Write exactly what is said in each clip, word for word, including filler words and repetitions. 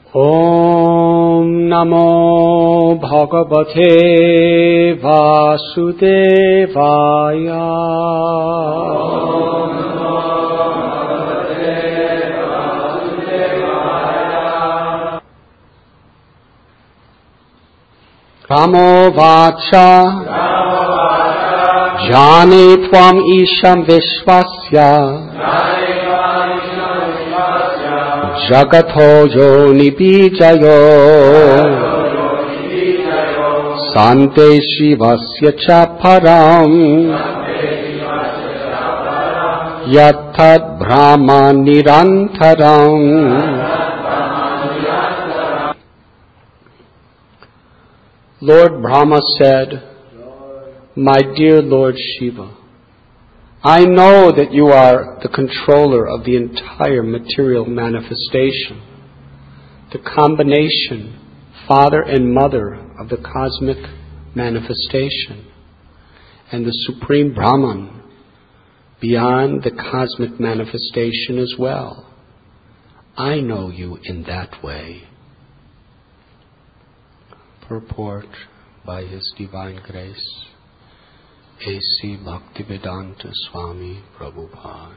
Om Namo Bhagavate Vasudevaya. Om Namo Bhagavate Vasudevaya. Ramo Vacha Jani Tvam Isham Vishwasya Jagatho Yoni Bijayo Sante Shivasya Chaparam Yathad Brahma Nirantaram. Lord Brahma said, "My dear Lord Shiva, I know that you are the controller of the entire material manifestation, the combination, father and mother of the cosmic manifestation, and the Supreme Brahman beyond the cosmic manifestation as well. I know you in that way." Purport by His Divine Grace, A C Bhaktivedanta Swami Prabhupada.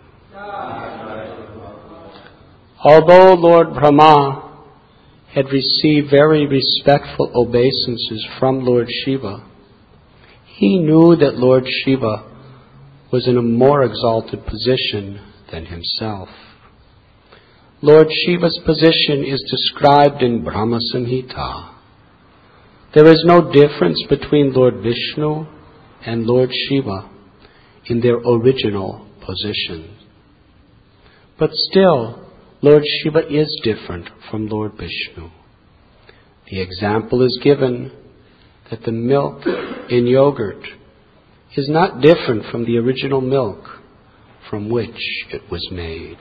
Although Lord Brahma had received very respectful obeisances from Lord Shiva, he knew that Lord Shiva was in a more exalted position than himself. Lord Shiva's position is described in Brahma Samhita. There is no difference between Lord Vishnu and Lord Shiva in their original position. But still, Lord Shiva is different from Lord Vishnu. The example is given that the milk in yogurt is not different from the original milk from which it was made.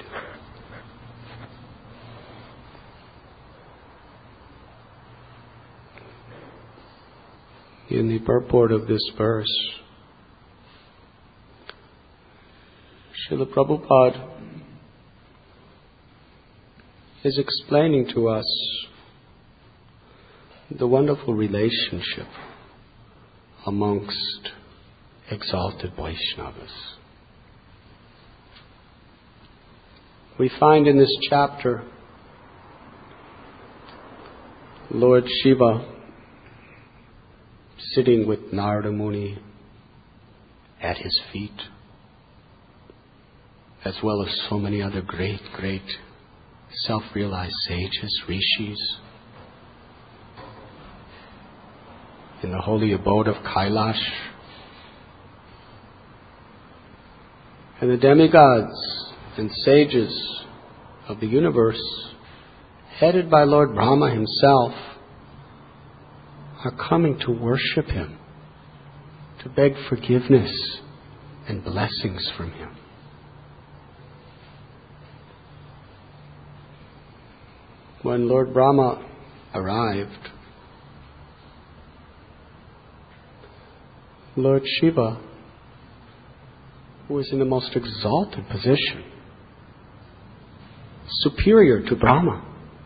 In the purport of this verse, Srila Prabhupada is explaining to us the wonderful relationship amongst exalted Vaishnavas. We find in this chapter Lord Shiva sitting with Narada Muni at his feet, as well as so many other great, great self-realized sages, rishis, in the holy abode of Kailash. And the demigods and sages of the universe, headed by Lord Brahma himself, are coming to worship him, to beg forgiveness and blessings from him. When Lord Brahma arrived, Lord Shiva, who was in the most exalted position, superior to Brahma,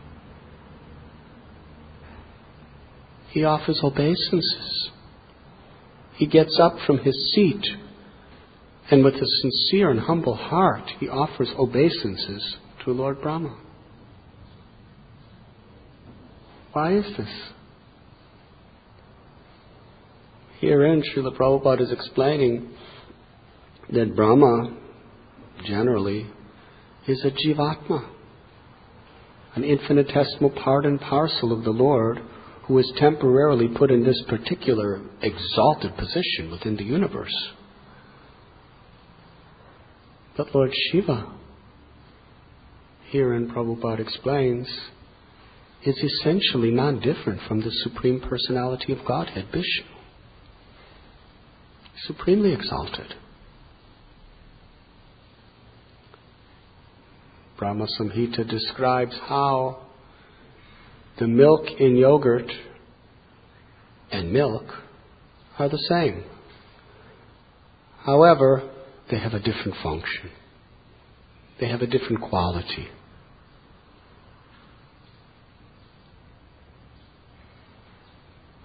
he offers obeisances. He gets up from his seat and with a sincere and humble heart, he offers obeisances to Lord Brahma. Why is this? Herein, Srila Prabhupada is explaining that Brahma, generally, is a Jivatma, an infinitesimal part and parcel of the Lord, who is temporarily put in this particular exalted position within the universe. But Lord Shiva, herein Prabhupada explains, is essentially not different from the Supreme Personality of Godhead, Vishnu. Supremely exalted. Brahma Samhita describes how the milk in yogurt and milk are the same. However, they have a different function. They have a different quality.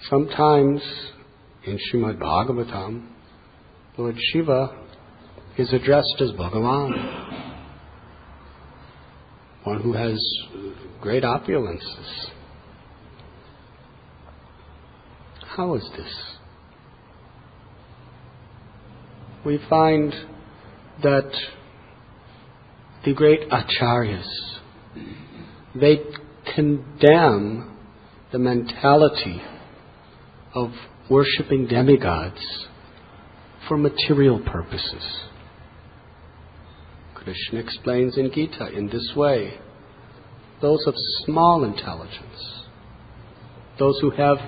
Sometimes in Srimad Bhagavatam, Lord Shiva is addressed as Bhagavan, one who has great opulences. How is this? We find that the great acharyas, they condemn the mentality of worshipping demigods for material purposes. Krishna explains in Gita in this way: those of small intelligence, those who have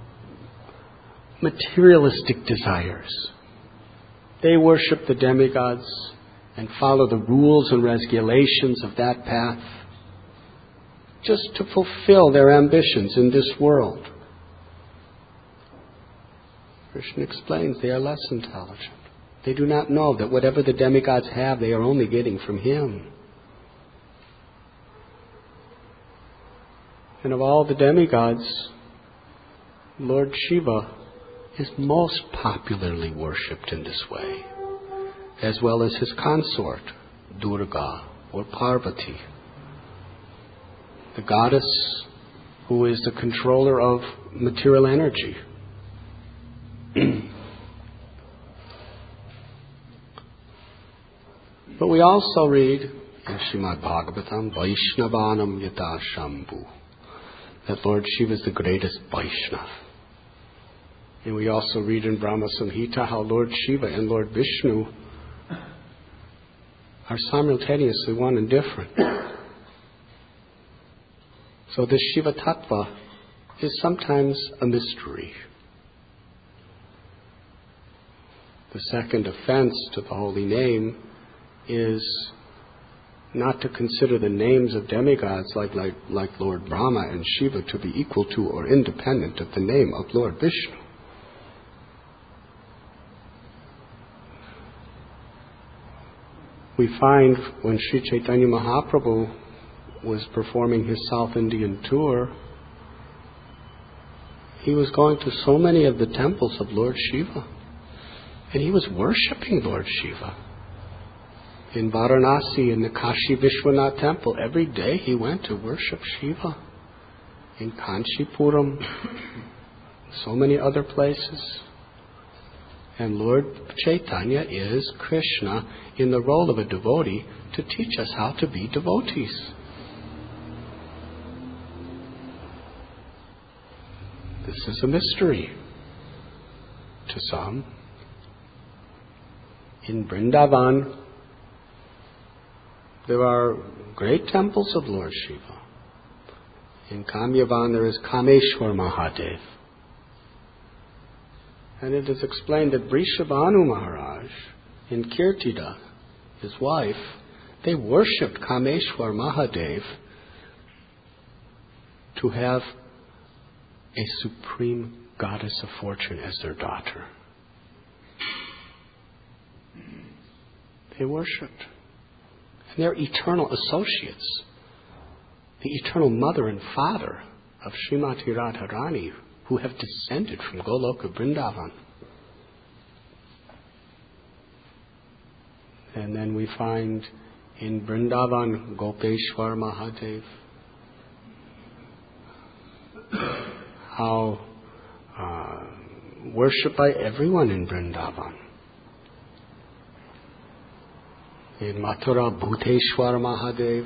materialistic desires, they worship the demigods and follow the rules and regulations of that path just to fulfill their ambitions in this world. Krishna explains they are less intelligent. They do not know that whatever the demigods have, they are only getting from Him. And of all the demigods, Lord Shiva is most popularly worshipped in this way, as well as his consort, Durga or Parvati, the goddess who is the controller of material energy. But we also read in Srimad Bhagavatam, Vaishnavanam Yata Shambhu, that Lord Shiva is the greatest Vaishnav. And we also read in Brahma Samhita how Lord Shiva and Lord Vishnu are simultaneously one and different. So this Shiva Tattva is sometimes a mystery. The second offense to the holy name is not to consider the names of demigods like, like, like Lord Brahma and Shiva to be equal to or independent of the name of Lord Vishnu. We find when Sri Chaitanya Mahaprabhu was performing his South Indian tour, he was going to so many of the temples of Lord Shiva, and he was worshipping Lord Shiva. In Varanasi, in the Kashi Vishwanath temple, every day he went to worship Shiva. In Kanchipuram, so many other places. And Lord Chaitanya is Krishna in the role of a devotee to teach us how to be devotees. This is a mystery to some. In Vrindavan, there are great temples of Lord Shiva. In Kamyavan there is Kameshwar Mahadev. And it is explained that Vrishabhanu Maharaj in Kirtida, his wife, they worshipped Kameshwar Mahadev to have a supreme goddess of fortune as their daughter. They worshipped. And they're eternal associates. The eternal mother and father of Srimati Radharani, who have descended from Goloka Vrindavan. And then we find in Vrindavan Gopeshwar Mahadev, how uh, worshipped by everyone in Vrindavan. In Mathura, Bhuteshwar Mahadev,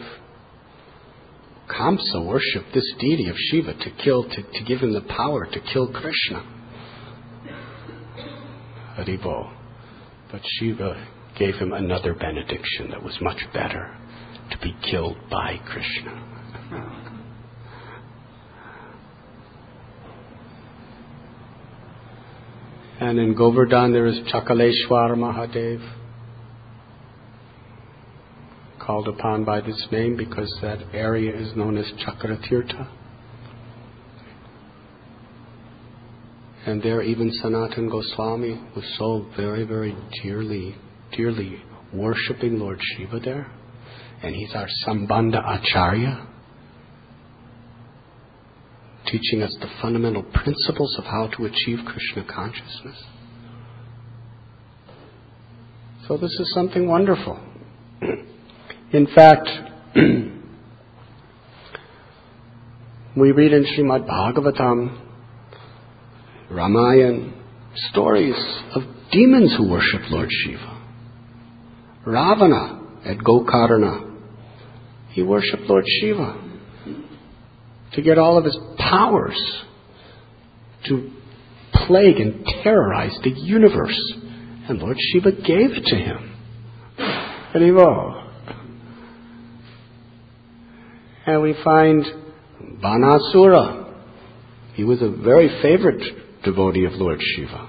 Kamsa worshipped this deity of Shiva to kill, to, to give him the power to kill Krishna. Haribo. But Shiva gave him another benediction that was much better, to be killed by Krishna. And in Govardhan there is Chakaleshwar Mahadev, called upon by this name because that area is known as Chakratirtha. And there even Sanatana Goswami was so very, very dearly, dearly worshipping Lord Shiva there. And he's our Sambandha Acharya. teaching us the fundamental principles of how to achieve Krishna consciousness. So this is something wonderful. In fact, we read in Srimad Bhagavatam, Ramayana, stories of demons who worship Lord Shiva. Ravana at Gokarna, he worshipped Lord Shiva to get all of his powers to plague and terrorize the universe. And Lord Shiva gave it to him. Haribo. And we find Banasura. He was a very favorite devotee of Lord Shiva.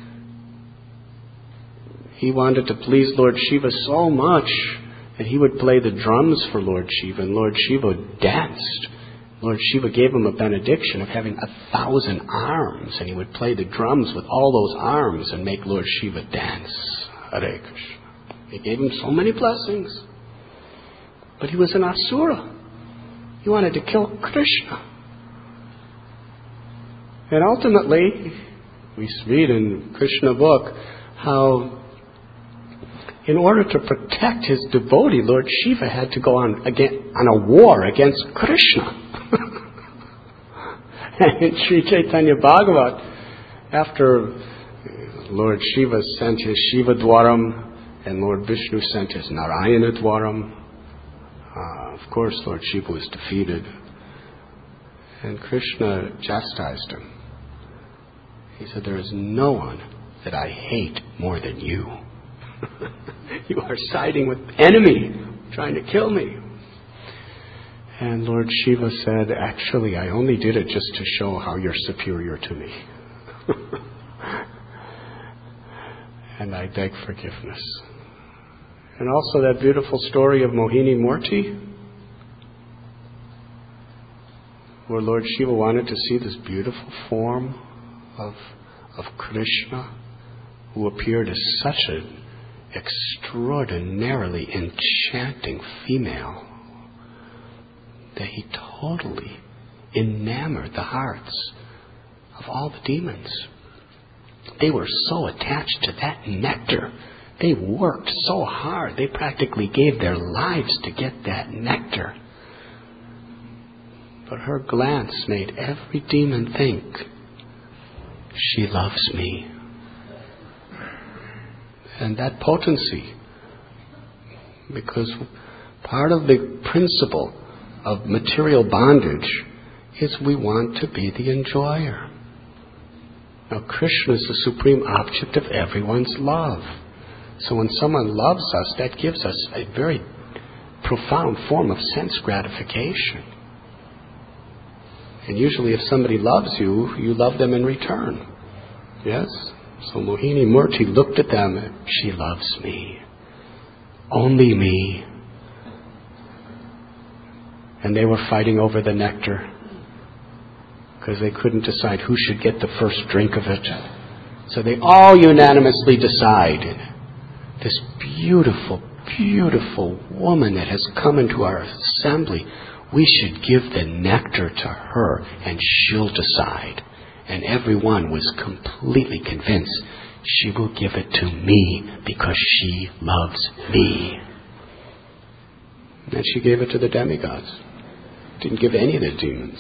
He wanted to please Lord Shiva so much that he would play the drums for Lord Shiva, and Lord Shiva danced. Lord Shiva gave him a benediction of having a thousand arms, and he would play the drums with all those arms and make Lord Shiva dance. Hare Krishna. He gave him so many blessings. But he was an asura. He wanted to kill Krishna. And ultimately, we read in Krishna book how in order to protect his devotee, Lord Shiva had to go on, again, on a war against Krishna. And in Sri Chaitanya Bhagavat, after Lord Shiva sent his Shiva Dwaram and Lord Vishnu sent his Narayana Dwaram, uh, of course Lord Shiva was defeated. And Krishna chastised him. He said, there is no one that I hate more than you. You are siding with enemy, trying to kill me. And Lord Shiva said, actually, I only did it just to show how you're superior to me. And I beg forgiveness. And also that beautiful story of Mohini Murti, where Lord Shiva wanted to see this beautiful form of, of Krishna, who appeared as such an extraordinarily enchanting female, that he totally enamored the hearts of all the demons. They were so attached to that nectar. They worked so hard. They practically gave their lives to get that nectar. But her glance made every demon think, she loves me. And that potency, because part of the principle of material bondage is we want to be the enjoyer. Now, Krishna is the supreme object of everyone's love. So when someone loves us, that gives us a very profound form of sense gratification. And usually if somebody loves you, you love them in return. Yes? So Mohini Murti looked at them and she loves me. Only me. And they were fighting over the nectar because they couldn't decide who should get the first drink of it. So they all unanimously decided, this beautiful, beautiful woman that has come into our assembly, we should give the nectar to her and she'll decide. And everyone was completely convinced she will give it to me because she loves me. And she gave it to the demigods. Didn't give any of the demons.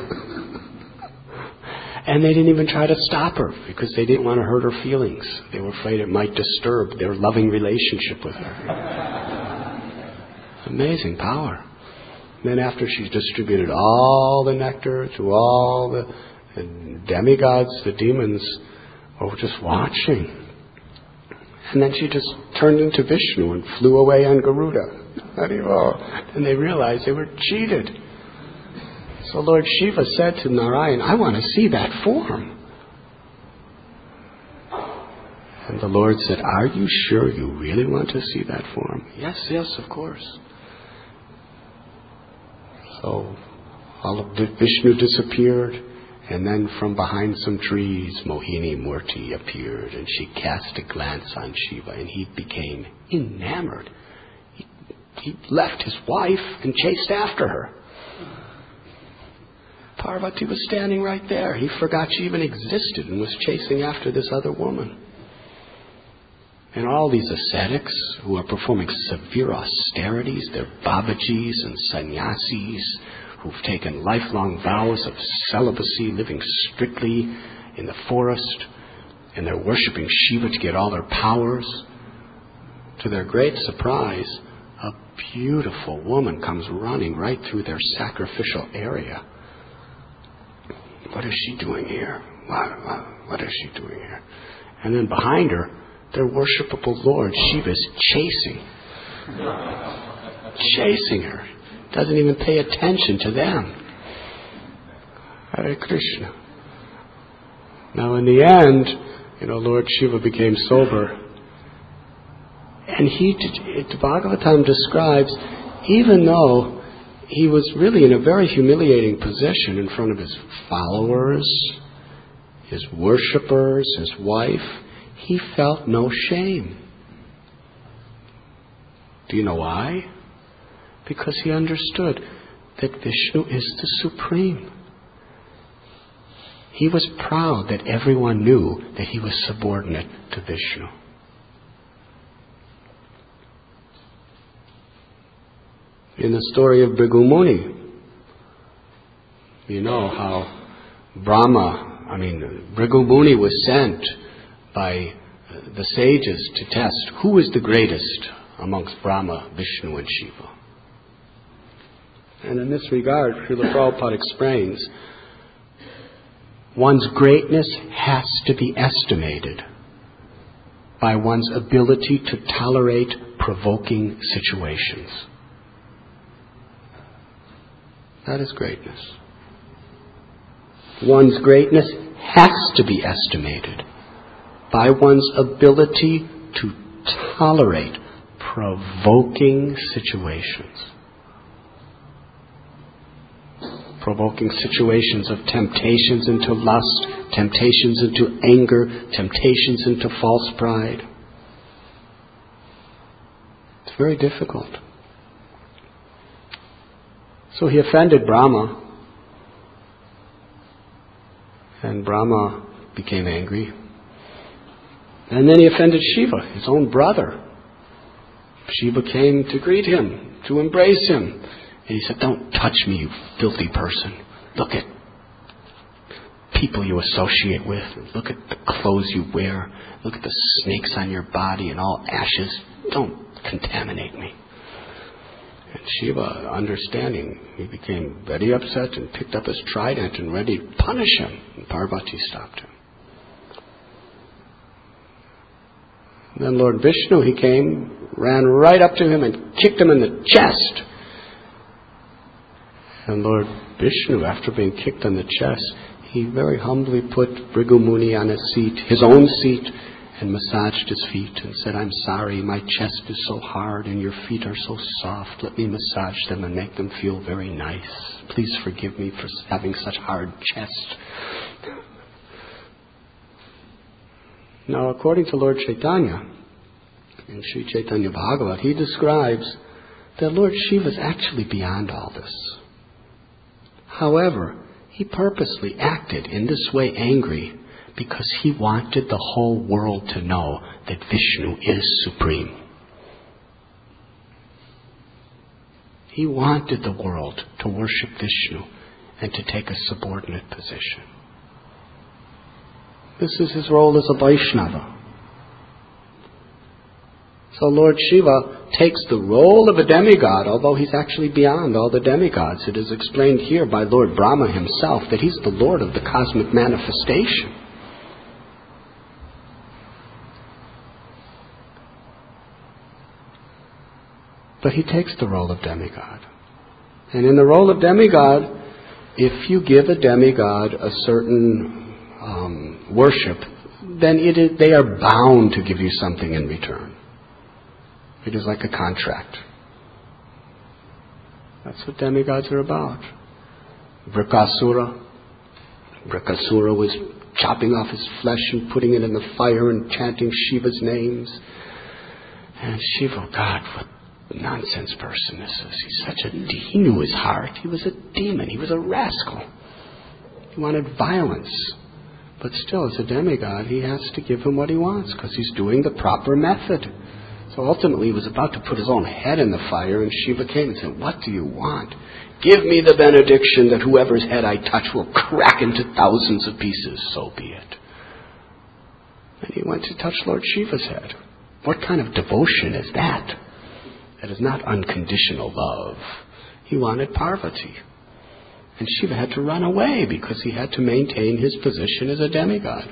And they didn't even try to stop her because they didn't want to hurt her feelings. They were afraid it might disturb their loving relationship with her. Amazing power. And then after she distributed all the nectar to all the, the demigods, the demons were just watching. And then she just turned into Vishnu and flew away on Garuda. And they realized they were cheated. So Lord Shiva said to Narayan, I want to see that form. And the Lord said, are you sure you really want to see that form? Yes, yes, of course. So all of Vishnu disappeared, and then from behind some trees, Mohini Murti appeared, and she cast a glance on Shiva, and he became enamored. He, he left his wife and chased after her. Parvati was standing right there. He forgot she even existed and was chasing after this other woman. And all these ascetics who are performing severe austerities, they're Babajis and sannyasis who've taken lifelong vows of celibacy, living strictly in the forest, and they're worshiping Shiva to get all their powers. To their great surprise, a beautiful woman comes running right through their sacrificial area. What is she doing here? What, what, what is she doing here? And then behind her, their worshipable Lord Shiva is chasing. Chasing her. Doesn't even pay attention to them. Hare Krishna. Now in the end, you know, Lord Shiva became sober. And he, the Bhagavatam describes, even though he was really in a very humiliating position in front of his followers, his worshippers, his wife, he felt no shame. Do you know why? Because he understood that Vishnu is the Supreme. He was proud that everyone knew that he was subordinate to Vishnu. In the story of Bhrigu Muni, you know how Brahma, I mean, Bhrigu Muni was sent by the sages to test who is the greatest amongst Brahma, Vishnu and Shiva. And in this regard, Srila Prabhupada explains, one's greatness has to be estimated by one's ability to tolerate provoking situations. That is greatness. One's greatness has to be estimated by one's ability to tolerate provoking situations. Provoking situations of temptations into lust, temptations into anger, temptations into false pride. It's very difficult. So he offended Brahma, and Brahma became angry. And then he offended Shiva, his own brother. Shiva came to greet him, to embrace him. And he said, "Don't touch me, you filthy person. Look at people you associate with. Look at the clothes you wear. Look at the snakes on your body and all ashes. Don't contaminate me." And Shiva, understanding, he became very upset and picked up his trident and ready to punish him. And Parvati stopped him. And then Lord Vishnu, he came, ran right up to him and kicked him in the chest. And Lord Vishnu, after being kicked on the chest, he very humbly put Bhrigu Muni on his seat, his own seat, and massaged his feet and said, "I'm sorry, my chest is so hard and your feet are so soft. Let me massage them and make them feel very nice. Please forgive me for having such hard chest." Now, according to Lord Chaitanya, in Sri Chaitanya Bhagavat, he describes that Lord Shiva is actually beyond all this. However, he purposely acted in this way angry because he wanted the whole world to know that Vishnu is supreme. He wanted the world to worship Vishnu and to take a subordinate position. This is his role as a Vaishnava. So Lord Shiva takes the role of a demigod, although he's actually beyond all the demigods. It is explained here by Lord Brahma himself that he's the Lord of the cosmic manifestation. But he takes the role of demigod. And in the role of demigod, if you give a demigod a certain um, worship, then it is, they are bound to give you something in return. It is like a contract. That's what demigods are about. Vrikasura. Vrikasura was chopping off his flesh and putting it in the fire and chanting Shiva's names. And Shiva, God, what nonsense person this is. He's such a, he knew his heart. He was a demon. He was a rascal. He wanted violence. But still, as a demigod, he has to give him what he wants because he's doing the proper method. So ultimately, he was about to put his own head in the fire, and Shiva came and said, "What do you want? Give me the benediction that whoever's head I touch will crack into thousands of pieces. So be it." And he went to touch Lord Shiva's head. What kind of devotion is that? That is not unconditional love. He wanted Parvati. And Shiva had to run away because he had to maintain his position as a demigod.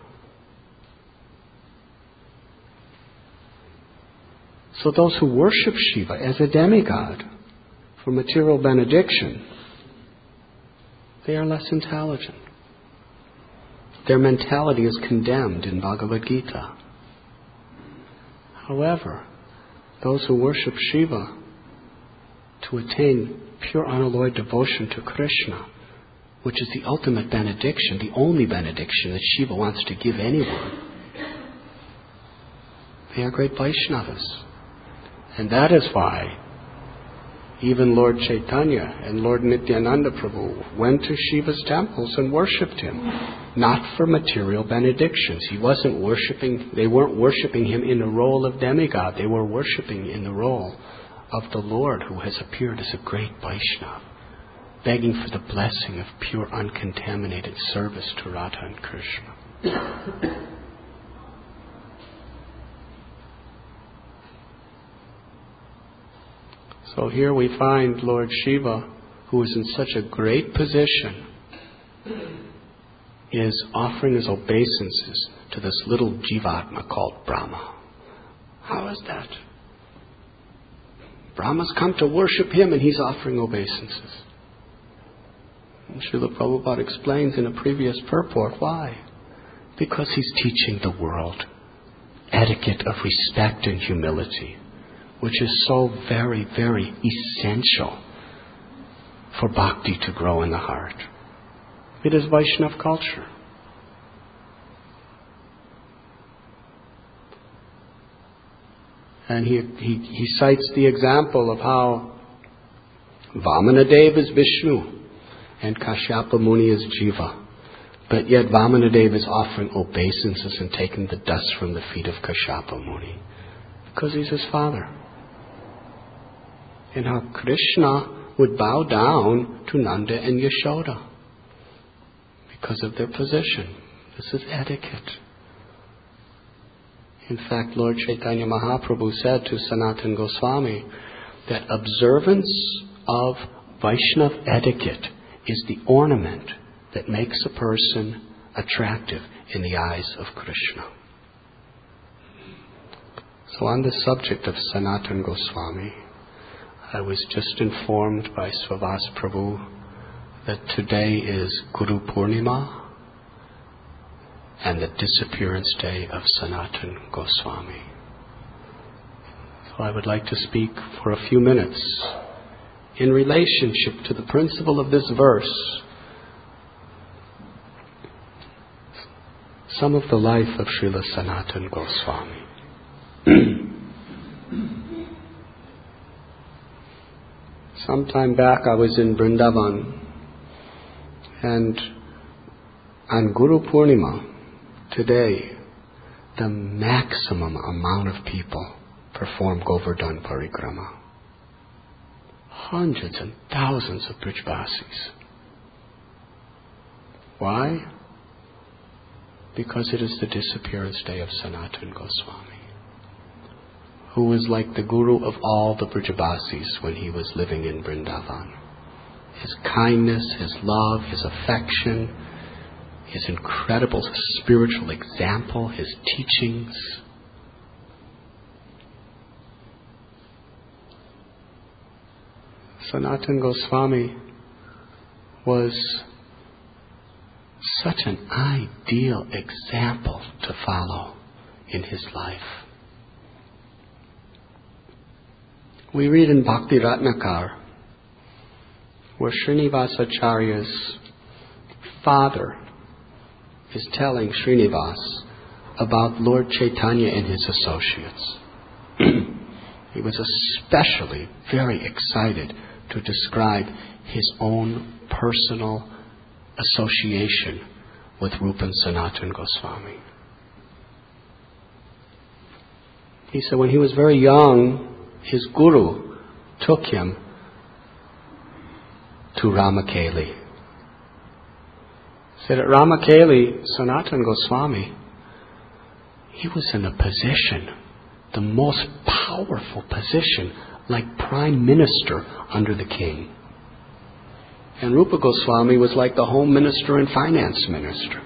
So those who worship Shiva as a demigod for material benediction, they are less intelligent. Their mentality is condemned in Bhagavad Gita. However, those who worship Shiva to attain pure unalloyed devotion to Krishna, which is the ultimate benediction, the only benediction that Shiva wants to give anyone, they are great Vaishnavas. And that is why even Lord Chaitanya and Lord Nityananda Prabhu went to Shiva's temples and worshipped him, not for material benedictions. He wasn't worshipping, they weren't worshipping him in the role of demigod. They were worshipping in the role of the Lord who has appeared as a great Vaishnava, begging for the blessing of pure, uncontaminated service to Radha and Krishna. So here we find Lord Shiva, who is in such a great position, is offering his obeisances to this little jivatma called Brahma. How is that? Brahma's come to worship him and he's offering obeisances. And Srila Prabhupada explains in a previous purport why. Because he's teaching the world etiquette of respect and humility, which is so very, very essential for bhakti to grow in the heart. It is Vaishnava culture. And he, he, he cites the example of how Vamanadev is Vishnu and Kashyapa Muni is Jiva. But yet Vamanadev is offering obeisances and taking the dust from the feet of Kashyapa Muni because he's his father. And how Krishna would bow down to Nanda and Yashoda because of their position. This is etiquette. In fact, Lord Chaitanya Mahaprabhu said to Sanatana Goswami that observance of Vaishnava etiquette is the ornament that makes a person attractive in the eyes of Krishna. So on the subject of Sanatana Goswami, I was just informed by Svavas Prabhu that today is Guru Purnima and the disappearance day of Sanatana Goswami. So I would like to speak for a few minutes in relationship to the principle of this verse, some of the life of Srila Sanatana Goswami. Sometime back I was in Vrindavan, and on Guru Purnima, today, the maximum amount of people perform Govardhan Parikrama. Hundreds and thousands of Brijbasis. Why? Because it is the disappearance day of Sanatana Goswami, who was like the guru of all the Brijbasis when he was living in Vrindavan. His kindness, his love, his affection, his incredible spiritual example, his teachings. Sanatana Goswami was such an ideal example to follow in his life. We read in Bhakti Ratnakar where Srinivasacharya's father is telling Srinivas about Lord Chaitanya and his associates. He was especially very excited to describe his own personal association with Rupa and Sanatana Goswami. He said when he was very young, his guru took him to Ramakeli. He said at Ramakeli, Sanatana Goswami, he was in a position, the most powerful position, like prime minister under the king. And Rupa Goswami was like the home minister and finance minister.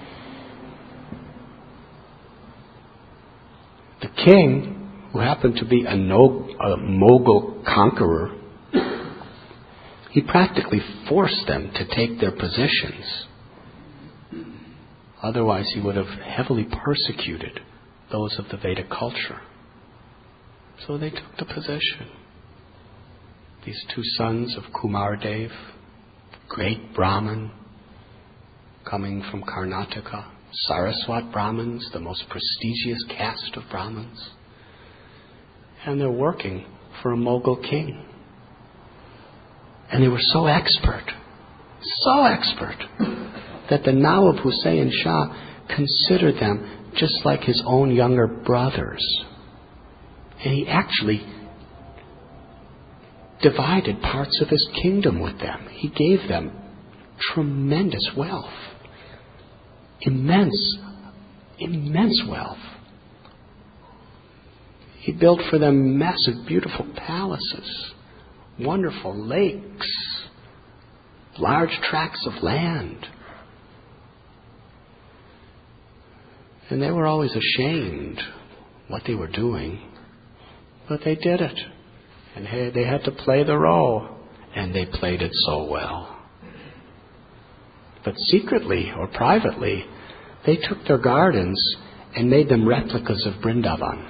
The king, who happened to be a, no, a Mughal conqueror, he practically forced them to take their positions. Otherwise, he would have heavily persecuted those of the Vedic culture. So they took the position. These two sons of Kumardev, great Brahmin, coming from Karnataka, Saraswat Brahmins, the most prestigious caste of Brahmins. And they're working for a Mughal king. And they were so expert, so expert, that the Nawab Hussain Shah considered them just like his own younger brothers. And he actually divided parts of his kingdom with them. He gave them tremendous wealth. Immense, immense wealth. He built for them massive, beautiful palaces, wonderful lakes, large tracts of land. And they were always ashamed what they were doing, but they did it. And they had to play the role, and they played it so well. But secretly or privately, they took their gardens and made them replicas of Vrindavan.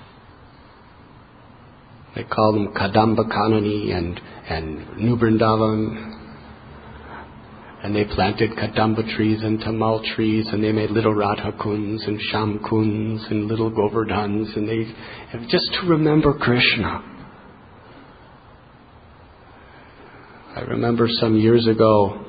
They called them Kadamba Kanani and, and New Vrindavan. And they planted Kadamba trees and Tamal trees, and they made little Radha Kunds and Sham Kunds and little Govardhans, and they just to remember Krishna. I remember some years ago,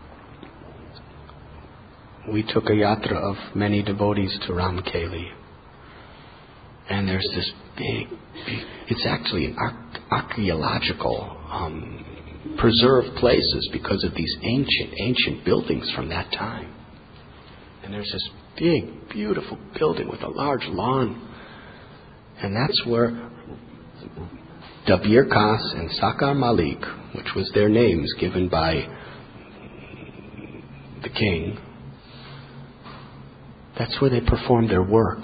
we took a yatra of many devotees to Ramakeli. And there's this big, big it's actually an archaeological um, preserved places because of these ancient, ancient buildings from that time. And there's this big, beautiful building with a large lawn. And that's where Dabir Khas and Sakar Malik, which was their names given by the king, that's where they performed their work.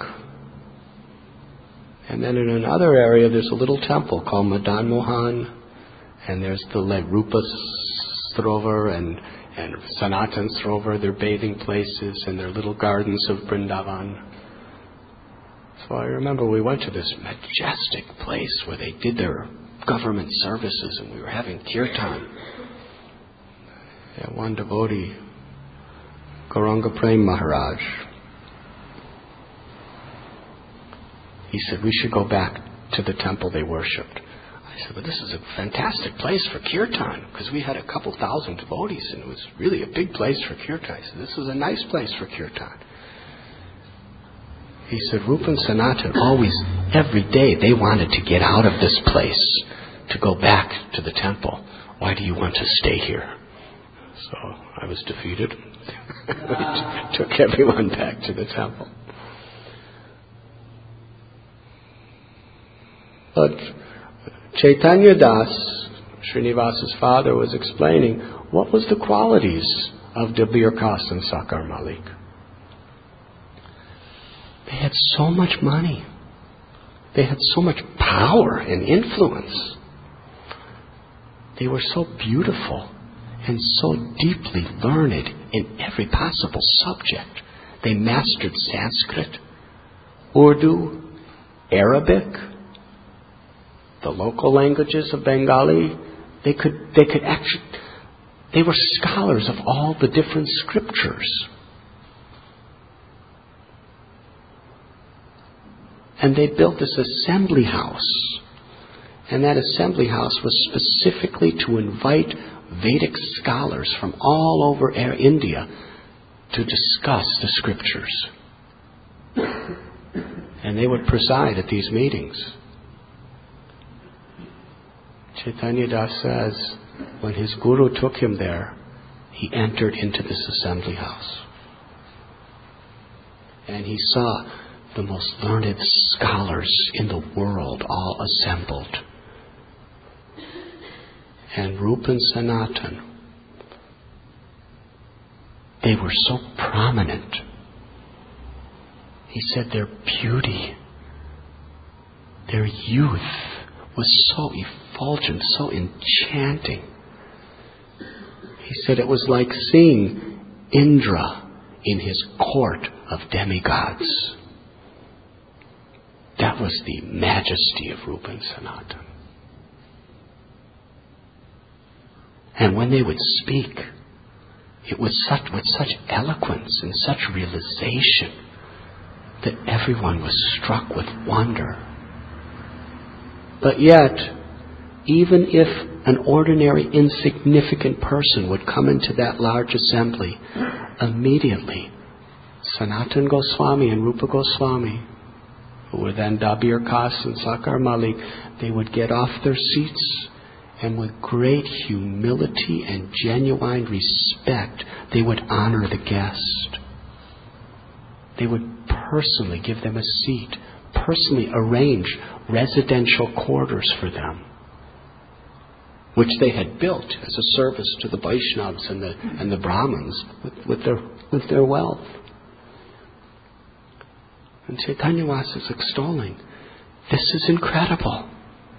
And then in another area, there's a little temple called Madan Mohan, and there's the Rupa Srovar and, and Sanatan Srovar, their bathing places, and their little gardens of Vrindavan. So I remember we went to this majestic place where they did their government services, and we were having kirtan. And one devotee, Gauranga Prem Maharaj, he said, we should go back to the temple they worshipped. I said, well, this is a fantastic place for kirtan, because we had a couple thousand devotees, and it was really a big place for kirtan. I said, this is a nice place for kirtan. He said, Rupa and Sanatana always, every day, they wanted to get out of this place, to go back to the temple. Why do you want to stay here? So I was defeated. We took everyone back to the temple. But Chaitanya Das, Srinivasa's father, was explaining what was the qualities of Dabir Khas and Sakar Malik. They had so much money. They had so much power and influence. They were so beautiful and so deeply learned in every possible subject. They mastered Sanskrit, Urdu, Arabic, the local languages of Bengali. They could, they could actually, they were scholars of all the different scriptures. And they built this assembly house. And that assembly house was specifically to invite Vedic scholars from all over India to discuss the scriptures. And they would preside at these meetings. Chaitanya Das says, when his guru took him there, he entered into this assembly house. And he saw the most learned scholars in the world all assembled. And Rupa and Sanatan, they were so prominent. He said their beauty, their youth was so effulgent, so enchanting. He said it was like seeing Indra in his court of demigods. That was the majesty of Rupa and Sanatan. And when they would speak, it was such, with such eloquence and such realization that everyone was struck with wonder. But yet, even if an ordinary, insignificant person would come into that large assembly, immediately, Sanatan Goswami and Rupa Goswami, who were then Dabir Kas and Sakar Malik, they would get off their seats and with great humility and genuine respect, they would honor the guest. They would personally give them a seat, personally arrange residential quarters for them, which they had built as a service to the Vaishnavas and the, and the Brahmins with, with, their, with their wealth. And Chaitanya Was is extolling, this is incredible.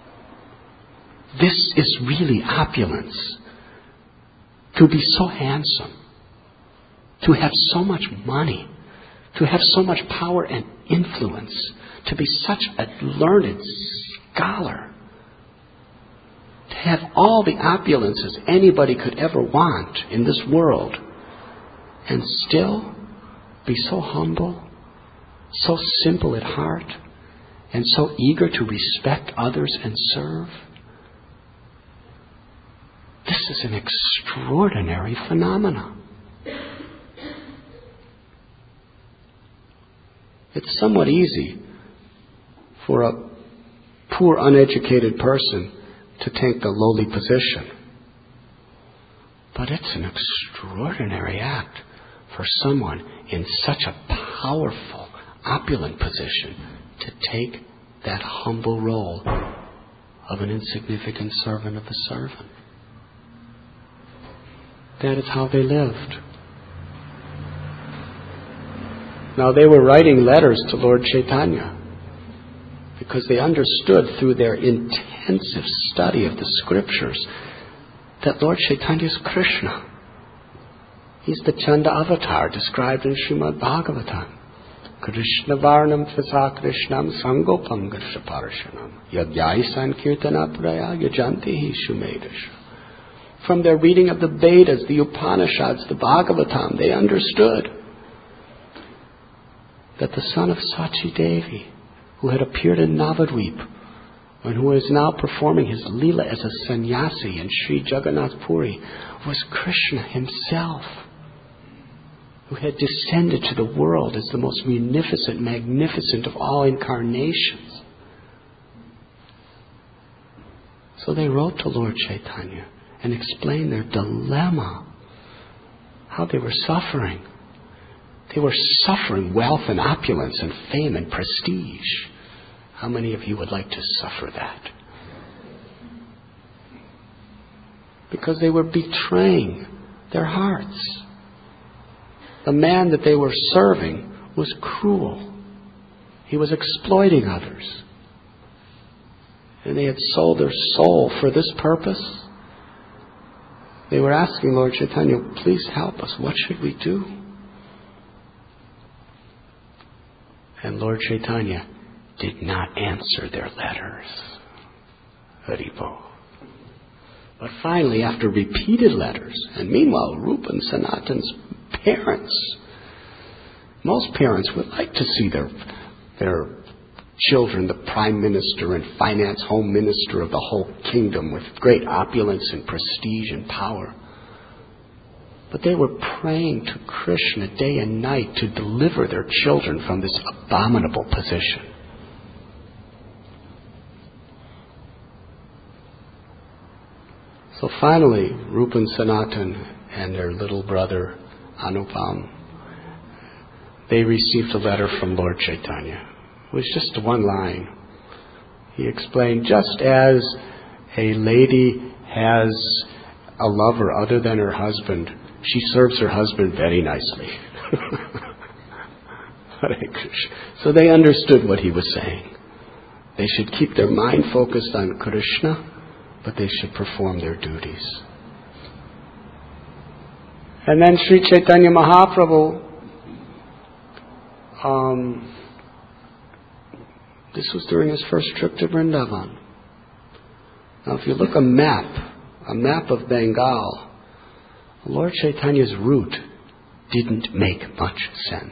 This is really opulence. To be so handsome, to have so much money, to have so much power and influence, to be such a learned scholar, to have all the opulences anybody could ever want in this world, and still be so humble, so simple at heart, and so eager to respect others and serve. This is an extraordinary phenomenon. It's somewhat easy for a poor, uneducated person to take the lowly position. But it's an extraordinary act for someone in such a powerful, opulent position to take that humble role of an insignificant servant of the servant. That is how they lived. Now they were writing letters to Lord Chaitanya because they understood through their intensive study of the scriptures that Lord Chaitanya is Krishna. He's the Chanda avatar described in Srimad Bhagavatam. Krishna Varnam Tvasa Krishnam Sangopam Grisha Parshanam Yagyai Sankirtana Praya Yajanti Shumedasha. From their reading of the Vedas, the Upanishads, the Bhagavatam, they understood that the son of Sachi Devi, who had appeared in Navadvip, and who is now performing his Leela as a sannyasi in Sri Jagannath Puri, was Krishna himself, who had descended to the world as the most munificent, magnificent of all incarnations. So they wrote to Lord Chaitanya and explained their dilemma, how they were suffering. They were suffering wealth and opulence and fame and prestige. How many of you would like to suffer that? Because they were betraying their hearts. The man that they were serving was cruel. He was exploiting others. And they had sold their soul for this purpose. They were asking Lord Chaitanya, please help us. What should we do? And Lord Chaitanya did not answer their letters. Haribo. But finally, after repeated letters, and meanwhile, Rupa and Sanatan's parents, most parents would like to see their, their children the prime minister and finance home minister of the whole kingdom with great opulence and prestige and power. But they were praying to Krishna day and night to deliver their children from this abominable position. So finally, Rupa and Sanatan and their little brother Anupam, they received a letter from Lord Chaitanya. It was just one line. He explained, just as a lady has a lover other than her husband, she serves her husband very nicely. So they understood what he was saying. They should keep their mind focused on Krishna, but they should perform their duties. And then Sri Chaitanya Mahaprabhu, um, this was during his first trip to Vrindavan. Now if you look a map, a map of Bengal, Lord Chaitanya's route didn't make much sense.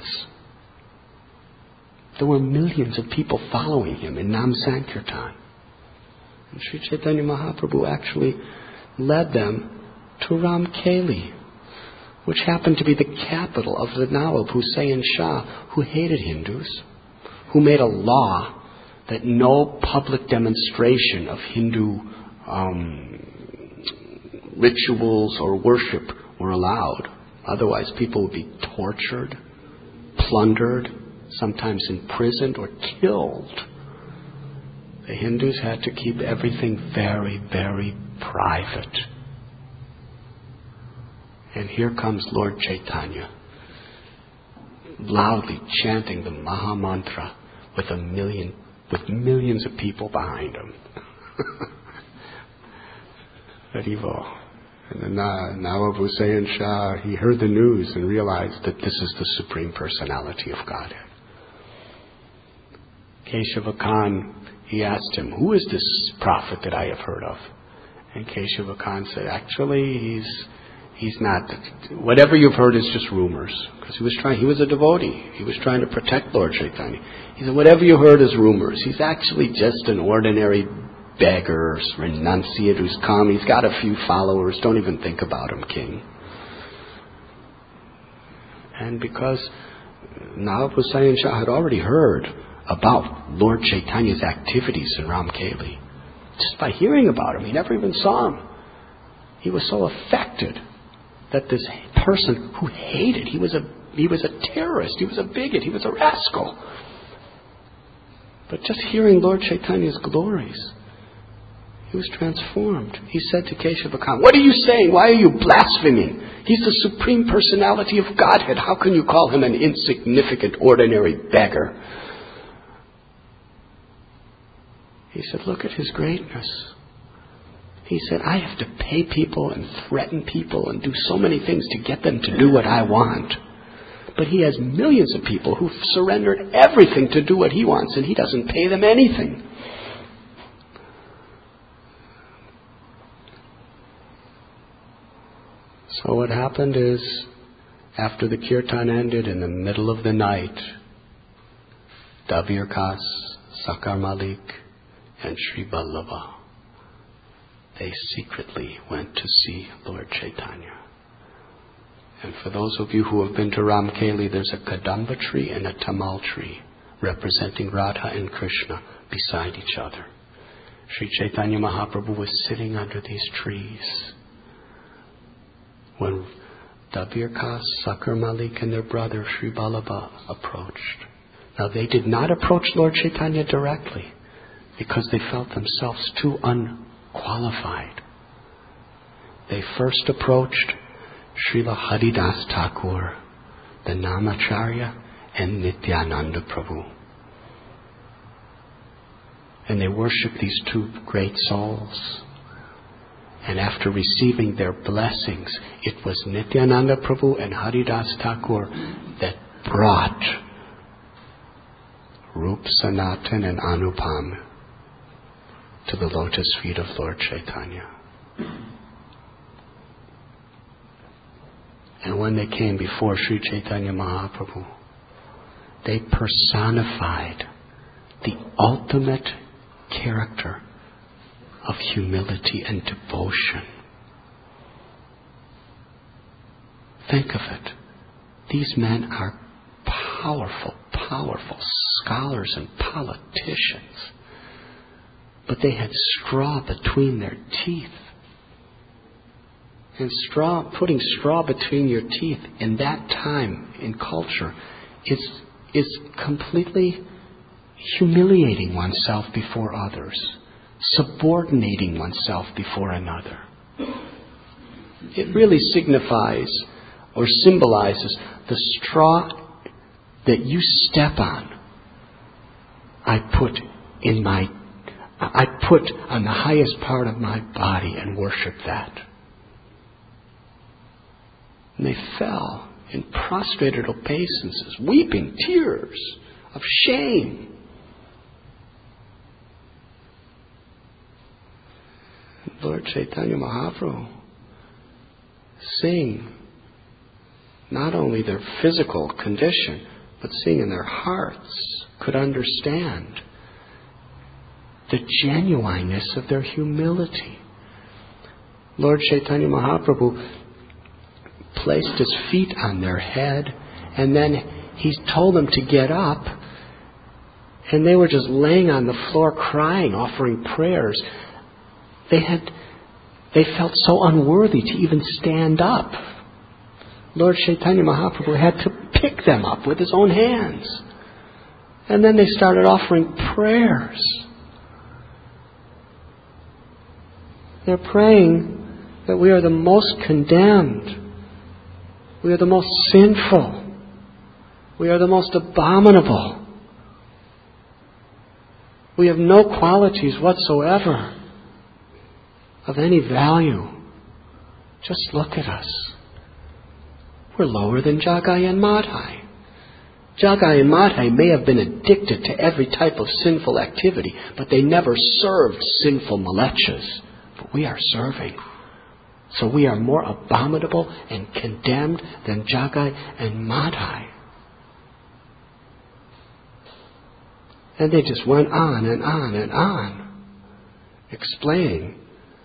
There were millions of people following him in Nam Sankirtan. And Sri Chaitanya Mahaprabhu actually led them to Ramkeli, which happened to be the capital of the Nawab Hussain Shah, who hated Hindus, who made a law that no public demonstration of Hindu um, rituals or worship were allowed. Otherwise, people would be tortured, plundered, sometimes imprisoned or killed. The Hindus had to keep everything very, very private. And here comes Lord Chaitanya, loudly chanting the Maha Mantra with a million, with millions of people behind him. Haribo. And then Nawab Hussain Shah, he heard the news and realized that this is the Supreme Personality of Godhead. Keshava Khan, he asked him, who is this prophet that I have heard of? And Keshava Khan said, actually, he's he's not, whatever you've heard is just rumors. Because he was trying, he was a devotee. He was trying to protect Lord Chaitanya. He said, whatever you heard is rumors. He's actually just an ordinary beggar, renunciate who's come. He's got a few followers. Don't even think about him, king. And because Nawab Hussain Shah had already heard about Lord Chaitanya's activities in Ramkeli, just by hearing about him, he never even saw him. He was so affected that this person who hated, he was a he was a terrorist, he was a bigot, he was a rascal. But just hearing Lord Chaitanya's glories, he was transformed. He said to Keshava Khan, what are you saying? Why are you blaspheming? He's the Supreme Personality of Godhead. How can you call him an insignificant, ordinary beggar? He said, look at his greatness. He said, I have to pay people and threaten people and do so many things to get them to do what I want. But he has millions of people who've surrendered everything to do what he wants, and he doesn't pay them anything. So what happened is, after the kirtan ended in the middle of the night, Dabir Khas, Sakar Malik, and Sri Vallabha, they secretly went to see Lord Chaitanya. And for those of you who have been to Ramkeli, there's a Kadamba tree and a Tamal tree representing Radha and Krishna beside each other. Sri Chaitanya Mahaprabhu was sitting under these trees when Dabir Khas, Sakar Malik, and their brother Sri Vallabha approached. Now they did not approach Lord Chaitanya directly because they felt themselves too unqualified. They first approached Srila Haridas Thakur, the Namacharya, and Nityananda Prabhu. And they worshipped these two great souls. And after receiving their blessings, it was Nityananda Prabhu and Haridas Thakur that brought Rup, Sanatan, and Anupam to the lotus feet of Lord Chaitanya. And when they came before Sri Chaitanya Mahaprabhu, they personified the ultimate character of humility and devotion. Think of it. These men are powerful, powerful scholars and politicians. But they had straw between their teeth. And straw, putting straw between your teeth in that time in culture is, is completely humiliating oneself before others, subordinating oneself before another. It really signifies or symbolizes the straw that you step on. I put in my, I put on the highest part of my body and worship that. And they fell in prostrated obeisances, weeping tears of shame. Lord Chaitanya Mahaprabhu, seeing not only their physical condition, but seeing in their hearts, could understand the genuineness of their humility. Lord Chaitanya Mahaprabhu placed his feet on their head, and then he told them to get up, and they were just laying on the floor crying, offering prayers. They had, they felt so unworthy to even stand up. Lord Chaitanya Mahaprabhu had to pick them up with his own hands. And then they started offering prayers. They're praying that we are the most condemned. We are the most sinful. We are the most abominable. We have no qualities whatsoever of any value. Just look at us. We're lower than Jagai and Madhai. Jagai and Madhai may have been addicted to every type of sinful activity, but they never served sinful malechas. But we are serving. So we are more abominable and condemned than Jagai and Madhai. And they just went on and on and on, explaining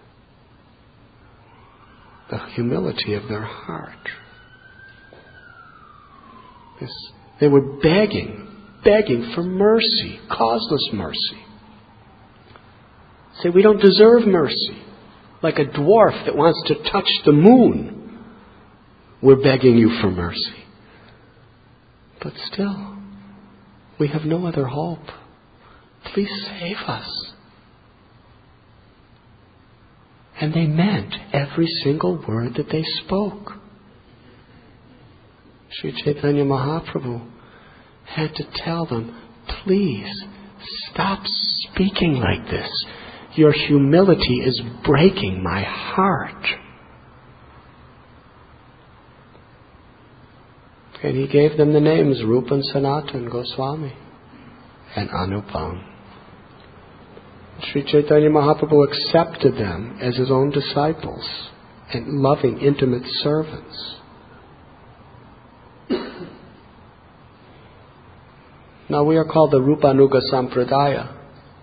the humility of their heart. This, they were begging, begging for mercy, causeless mercy. Say, we don't deserve mercy. Like a dwarf that wants to touch the moon, we're begging you for mercy. But still, we have no other hope. Please save us. And they meant every single word that they spoke. Sri Chaitanya Mahaprabhu had to tell them, please stop speaking like this. Your humility is breaking my heart. And he gave them the names Rupa and Sanatan Goswami and Anupam. Sri Chaitanya Mahaprabhu accepted them as his own disciples and loving, intimate servants. Now we are called the Rupanuga Sampradaya.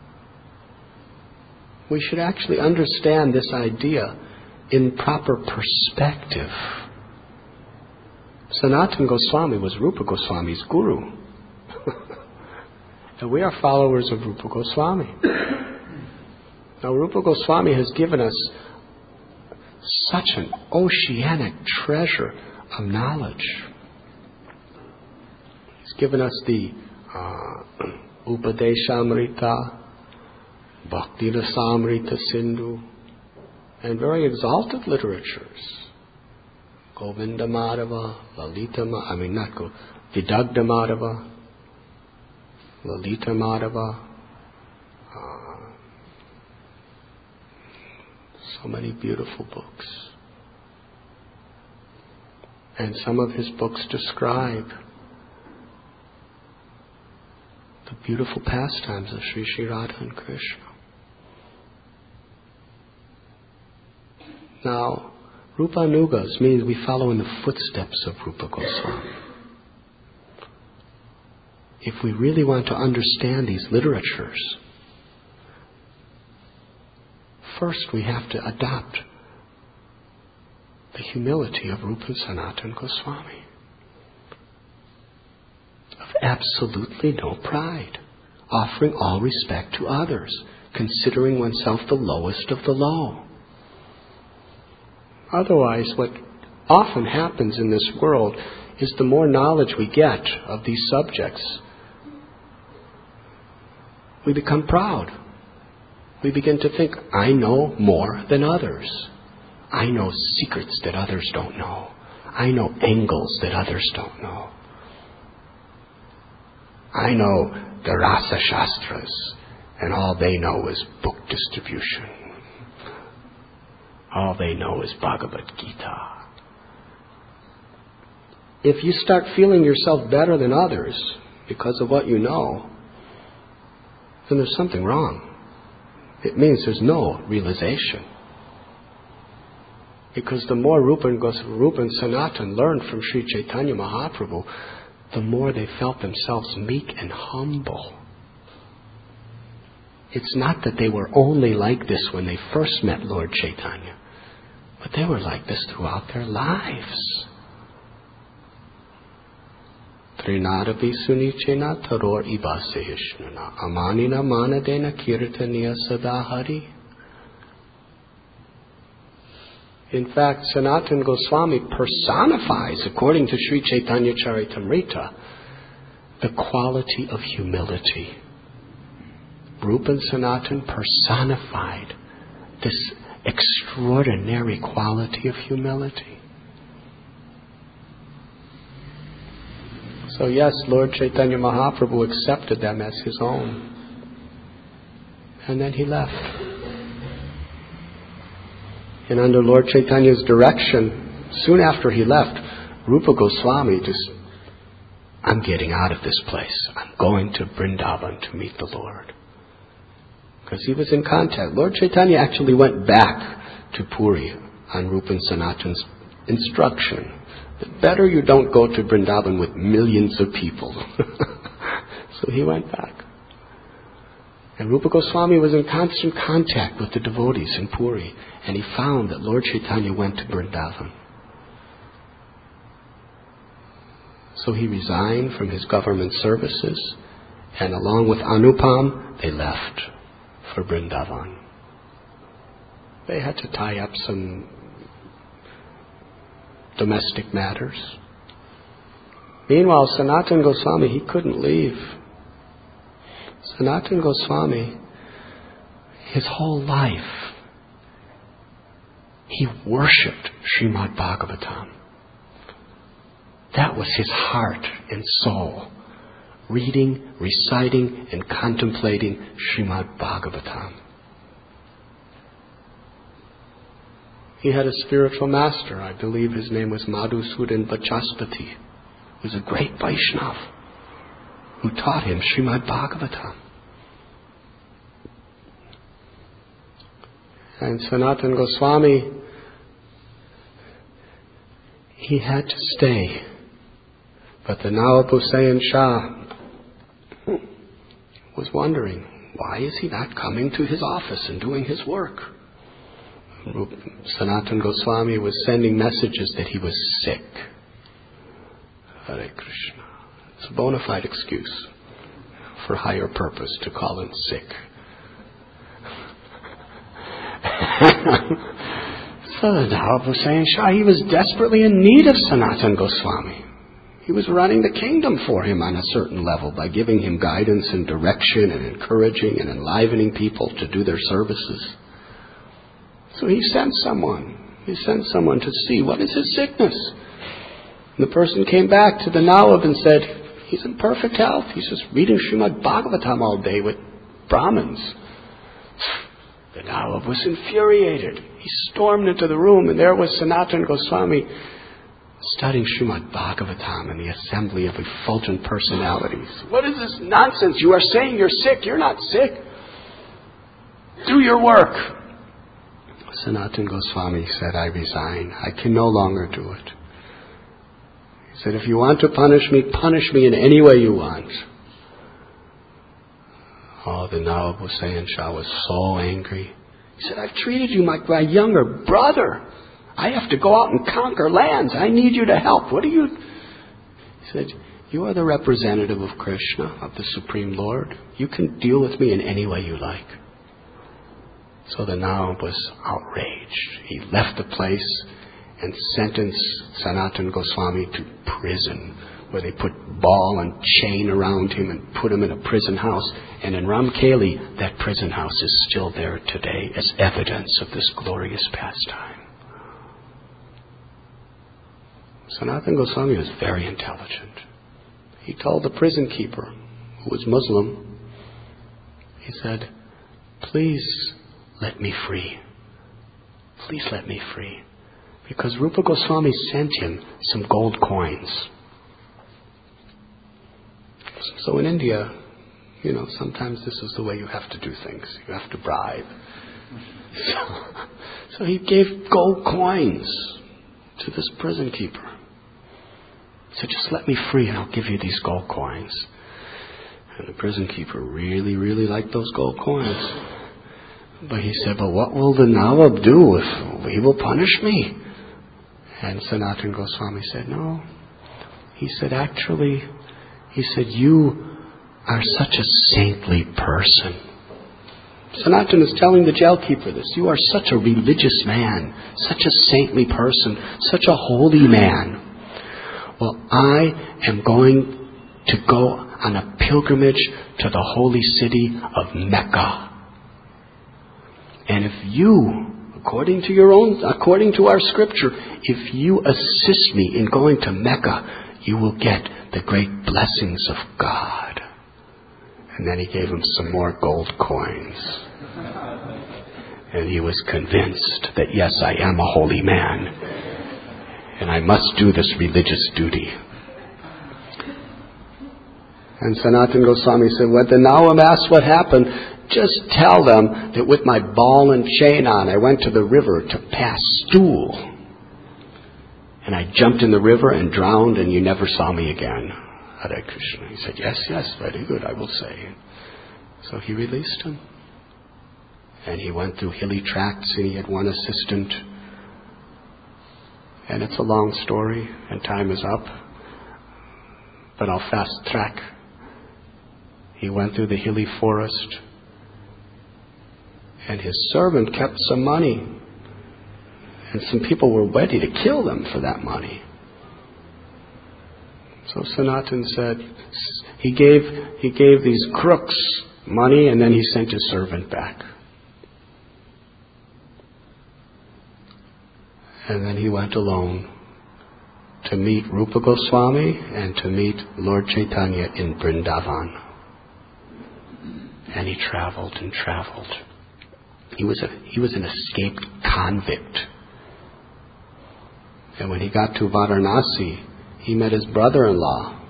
We should actually understand this idea in proper perspective. Sanatana Goswami was Rupa Goswami's guru. And we are followers of Rupa Goswami. Now Rupa Goswami has given us such an oceanic treasure of knowledge. He's given us the uh, Upadeshamrita, Bhakti Rasamrita Sindhu, and very exalted literatures. Govinda Madhava, Lalita Madhava, I mean not Go, Vidagdha Madhava, Lalita Madhava, uh, so many beautiful books. And some of his books describe the beautiful pastimes of Sri Sri Radha and Krishna. Now, Rupanugas means we follow in the footsteps of Rupa Goswami. if we really want to understand these literatures, first we have to adopt the humility of Rupa Sanatana Goswami. Of absolutely no pride, offering all respect to others, considering oneself the lowest of the low. Otherwise, what often happens in this world is the more knowledge we get of these subjects, we become proud. We begin to think, I know more than others. I know secrets that others don't know. I know angles that others don't know. I know the Rasa Shastras, and all they know is book distribution. All they know is Bhagavad Gita. If you start feeling yourself better than others because of what you know, then there's something wrong. It means there's no realization. Because the more Rupa and, Gos- Rupa and Sanatan learned from Sri Chaitanya Mahaprabhu, the more they felt themselves meek and humble. It's not that they were only like this when they first met Lord Chaitanya, but they were like this throughout their lives. Trinadavi sunichena taror ibasehishnana amanina manadena kirtaniya sadahari. In fact, Sanatana Goswami personifies, according to Sri Chaitanya Charitamrita, the quality of humility. Rupa and Sanatana personified this extraordinary quality of humility. So yes, Lord Chaitanya Mahaprabhu accepted them as his own. And then he left. And under Lord Chaitanya's direction, soon after he left, Rupa Goswami just, I'm getting out of this place. I'm going to Vrindavan to meet the Lord. Because he was in contact. Lord Chaitanya actually went back to Puri on Rupa and Sanatana's instruction. That better you don't go to Vrindavan with millions of people. So he went back. And Rupa Goswami was in constant contact with the devotees in Puri, and he found that Lord Chaitanya went to Vrindavan. So he resigned from his government services, and along with Anupam, they left for Vrindavan. They had to tie up some domestic matters. Meanwhile, Sanatana Goswami, he couldn't leave. Sanatana Goswami, his whole life, he worshipped Srimad Bhagavatam. That was his heart and soul. Reading, reciting, and contemplating Srimad Bhagavatam. He had a spiritual master. I believe his name was Madhusudan Vachaspati, who was a great Vaishnava, who taught him Srimad Bhagavatam. And Sanatana Goswami, he had to stay. But the Nawab Hussain Shah was wondering, why is he not coming to his office and doing his work? Sanatana Goswami was sending messages that he was sick. Hare Krishna. It's a bona fide excuse for higher purpose to call him sick. So the Nawab Hussain Shah, he was desperately in need of Sanatana Goswami. He was running the kingdom for him on a certain level by giving him guidance and direction and encouraging and enlivening people to do their services. So he sent someone. He sent someone to see what is his sickness. And the person came back to the Nawab and said, he's in perfect health. He's just reading Srimad Bhagavatam all day with Brahmins. The Nawab was infuriated. He stormed into the room, and there was Sanatana Goswami studying Srimad Bhagavatam in the assembly of effulgent personalities. What is this nonsense? You are saying you're sick. You're not sick. Do your work. Sanatana Goswami said, I resign. I can no longer do it. He said, if you want to punish me, punish me in any way you want. Oh, the Nawab Hussain Shah was so angry. He said, I've treated you like my younger brother. I have to go out and conquer lands. I need you to help. What are you... He said, you are the representative of Krishna, of the Supreme Lord. You can deal with me in any way you like. So the Nawab was outraged. He left the place and sentenced Sanatana Goswami to prison, where they put ball and chain around him and put him in a prison house. And in Ramkeli, that prison house is still there today as evidence of this glorious pastime. Sanatana Goswami was very intelligent. He told the prison keeper, who was Muslim, he said, please let me free. Please let me free. Because Rupa Goswami sent him some gold coins. So in India, you know, sometimes this is the way you have to do things. You have to bribe. So, so he gave gold coins to this prison keeper. He said, just let me free and I'll give you these gold coins. And the prison keeper really, really liked those gold coins. But he said, but what will the Nawab do if he will punish me? And Sanatana Goswami said, no. He said, actually, he said, you are such a saintly person. Sanatana is telling the jailkeeper this. You are such a religious man, such a saintly person, such a holy man. Well, I am going to go on a pilgrimage to the holy city of Mecca. And if you, according to your own, according to our scripture, if you assist me in going to Mecca, you will get the great blessings of God. And then he gave him some more gold coins. And he was convinced that, yes, I am a holy man. And I must do this religious duty. And Sanatana Goswami said, when the Nawab asked what happened, just tell them that with my ball and chain on, I went to the river to pass stool. And I jumped in the river and drowned and you never saw me again. Hare Krishna. He said, yes, yes, very good, I will say. So he released him. And he went through hilly tracts and he had one assistant. And it's a long story and time is up. But I'll fast track. He went through the hilly forest. And his servant kept some money. And some people were ready to kill them for that money. So Sanatana said, he gave, he gave these crooks money and then he sent his servant back. And then he went alone to meet Rupa Goswami and to meet Lord Chaitanya in Vrindavan. And he traveled and traveled. He was a, he was an escaped convict. And when he got to Varanasi, he met his brother-in-law.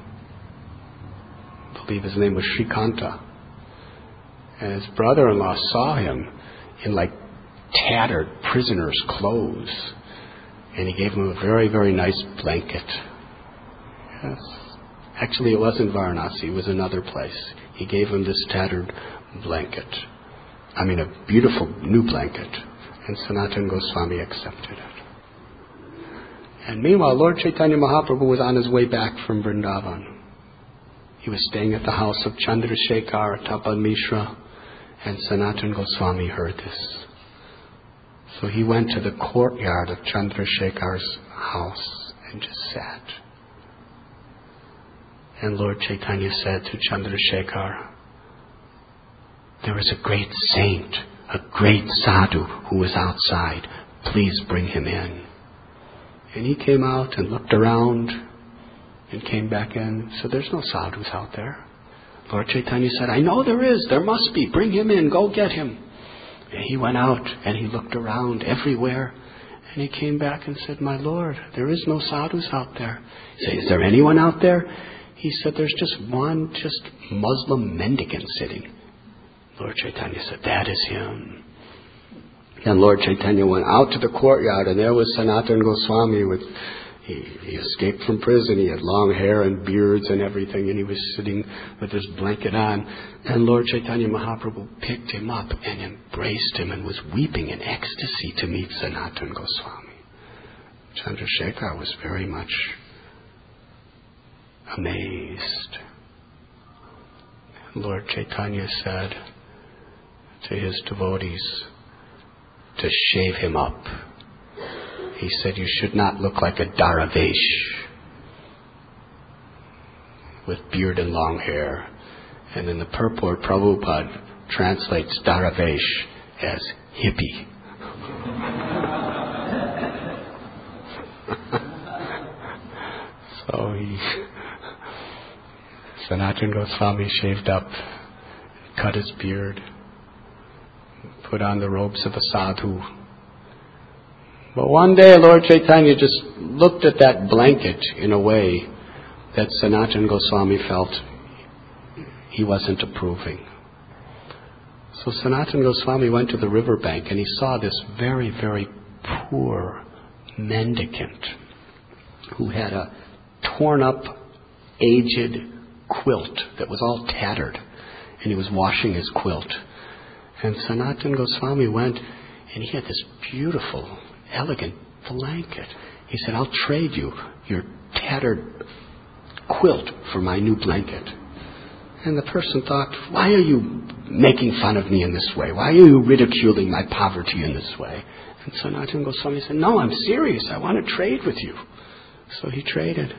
I believe his name was Shrikanta. And his brother-in-law saw him in like tattered prisoner's clothes. And he gave him a very, very nice blanket. Yes. Actually, it wasn't Varanasi. It was another place. He gave him this tattered blanket. I mean, a beautiful new blanket. And Sanatana Goswami accepted it. And meanwhile, Lord Chaitanya Mahaprabhu was on his way back from Vrindavan. He was staying at the house of Chandrasekhar Tapal Mishra, and Sanatana Goswami heard this. So he went to the courtyard of Chandrasekhar's house and just sat. And Lord Chaitanya said to Chandrasekhar, there is a great saint, a great sadhu who is outside. Please bring him in. And he came out and looked around and came back in. So there's no sadhus out there. Lord Chaitanya said, I know there is. There must be. Bring him in. Go get him. And he went out and he looked around everywhere. And he came back and said, my Lord, there is no sadhus out there. He said, is there anyone out there? He said, there's just one just Muslim mendicant sitting. Lord Chaitanya said, that is him. And Lord Chaitanya went out to the courtyard, and there was Sanatana Goswami with, He, he escaped from prison. He had long hair and beards and everything, and he was sitting with his blanket on. And Lord Chaitanya Mahaprabhu picked him up and embraced him and was weeping in ecstasy to meet Sanatana Goswami. Chandrasekhar was very much amazed. Lord Chaitanya said to his devotees to shave him up. He said, you should not look like a Daravesh with beard and long hair. And in the purport, Prabhupada translates Daravesh as hippie. So he, Sanatana Goswami shaved up, cut his beard, put on the robes of a sadhu. But one day Lord Chaitanya just looked at that blanket in a way that Sanatana Goswami felt he wasn't approving. So Sanatana Goswami went to the riverbank and he saw this very, very poor mendicant who had a torn up, aged quilt that was all tattered, and he was washing his quilt. And Sanatana Goswami went and he had this beautiful, elegant blanket. He said, I'll trade you your tattered quilt for my new blanket. And the person thought, why are you making fun of me in this way? Why are you ridiculing my poverty in this way? And Sanatana Goswami said, no, I'm serious. I want to trade with you. So he traded.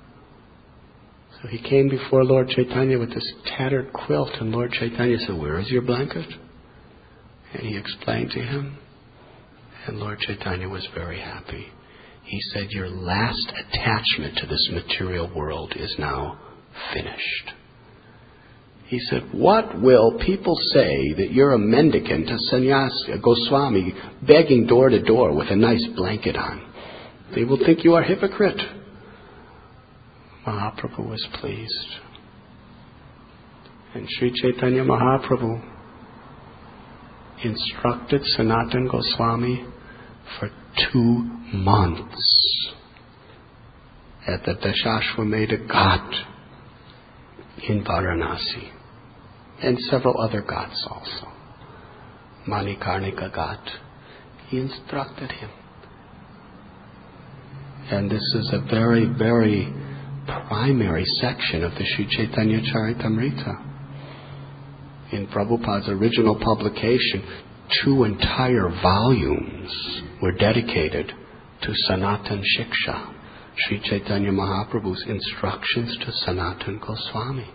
So he came before Lord Chaitanya with this tattered quilt, and Lord Chaitanya said, where is your blanket? And he explained to him. And Lord Chaitanya was very happy. He said, your last attachment to this material world is now finished. He said, what will people say that you're a mendicant, a sannyasi, a Goswami, begging door to door with a nice blanket on? They will think you are a hypocrite. Mahaprabhu was pleased. And Sri Chaitanya Mahaprabhu instructed Sanatana Goswami for two months at the Dashashwamedha Ghat in Varanasi, and several other ghats also. Manikarnika Ghat. He instructed him. And this is a very, very primary section of the Sri Chaitanya Charitamrita. In Prabhupada's original publication, two entire volumes were dedicated to Sanatan Shiksha, Sri Chaitanya Mahaprabhu's instructions to Sanatana Goswami.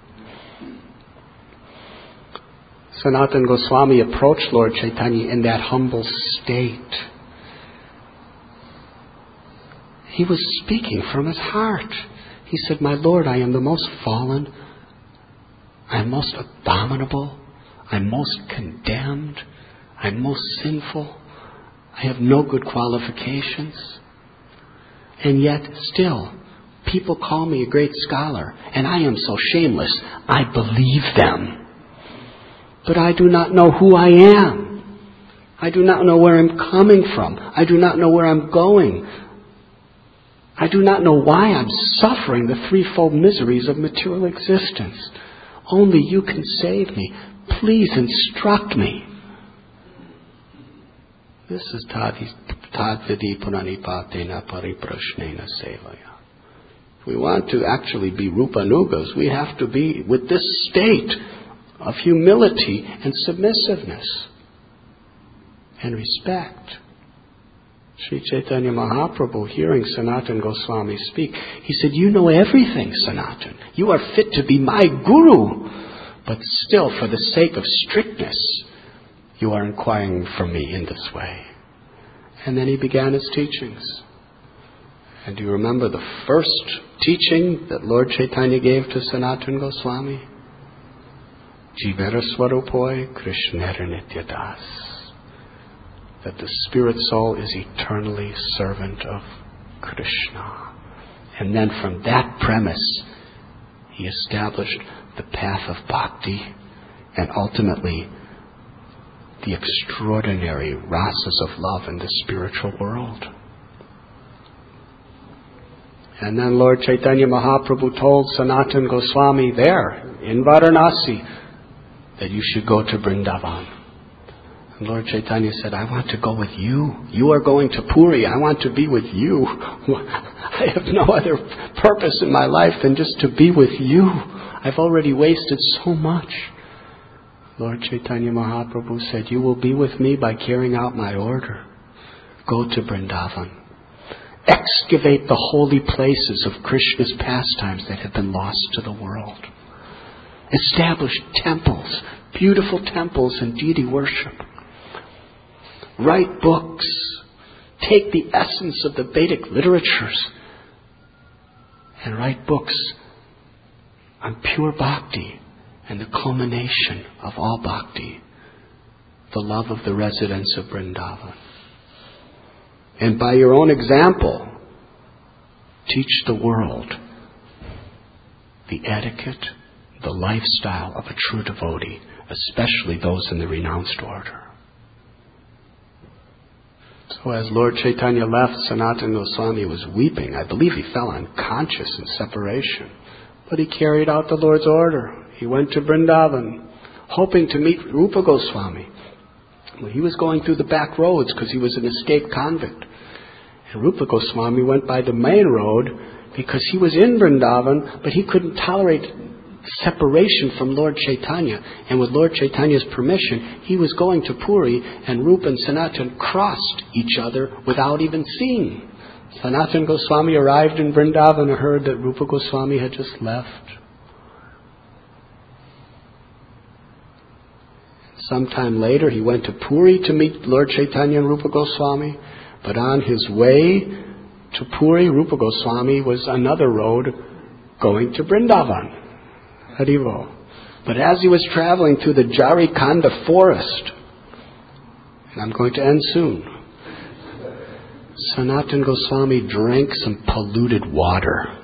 Sanatana Goswami approached Lord Chaitanya in that humble state. He was speaking from his heart. He said, my Lord, I am the most fallen, I am most abominable, I'm most condemned, I'm most sinful, I have no good qualifications. And yet, still, people call me a great scholar, and I am so shameless, I believe them. But I do not know who I am. I do not know where I'm coming from. I do not know where I'm going. I do not know why I'm suffering the threefold miseries of material existence. Only you can save me. Please instruct me. This is Tadvidi Punanipatena Pariprashnena Sevaya. If we want to actually be Rupanugas, we have to be with this state of humility and submissiveness and respect. Sri Chaitanya Mahaprabhu, hearing Sanatana Goswami speak, he said, you know everything, Sanatana. You are fit to be my guru. But still, for the sake of strictness, you are inquiring from me in this way. And then he began his teachings. And do you remember the first teaching that Lord Chaitanya gave to Sanatana Goswami? Jivera Swarupoi Krishnera Nityadas. That the spirit soul is eternally servant of Krishna. And then from that premise, he established the path of bhakti and ultimately the extraordinary rasas of love in the spiritual world. And then Lord Chaitanya Mahaprabhu told Sanatana Goswami there in Varanasi that you should go to Vrindavan. And Lord Chaitanya said, I want to go with you. You are going to Puri. I want to be with you. I have no other purpose in my life than just to be with you. I've already wasted so much. Lord Chaitanya Mahaprabhu said, you will be with me by carrying out my order. Go to Vrindavan. Excavate the holy places of Krishna's pastimes that have been lost to the world. Establish temples, beautiful temples and deity worship. Write books. Take the essence of the Vedic literatures and write books on pure bhakti and the culmination of all bhakti, the love of the residents of Vrindavan. And by your own example, teach the world the etiquette, the lifestyle of a true devotee, especially those in the renounced order. So as Lord Chaitanya left, Sanatana Goswami was weeping. I believe he fell unconscious in separation. But he carried out the Lord's order. He went to Vrindavan, hoping to meet Rupa Goswami. Well, he was going through the back roads because he was an escaped convict. And Rupa Goswami went by the main road because he was in Vrindavan, but he couldn't tolerate separation from Lord Chaitanya. And with Lord Chaitanya's permission, he was going to Puri, and Rupa and Sanatana crossed each other without even seeing. Sanatana Goswami arrived in Vrindavan and heard that Rupa Goswami had just left. Sometime later, he went to Puri to meet Lord Chaitanya and Rupa Goswami. But on his way to Puri, Rupa Goswami was another road going to Vrindavan. Haribo. But as he was traveling through the Jarikanda forest, and I'm going to end soon, Sanatana Goswami drank some polluted water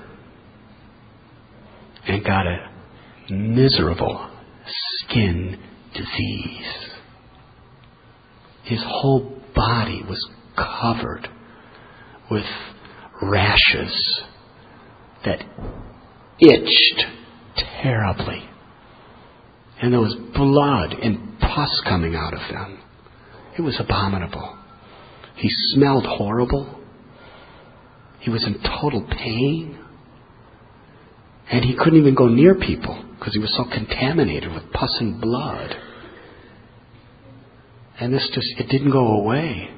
and got a miserable skin disease. His whole body was covered with rashes that itched terribly. And there was blood and pus coming out of them. It was abominable. He smelled horrible. He was in total pain. And he couldn't even go near people because he was so contaminated with pus and blood. And this just, it didn't go away.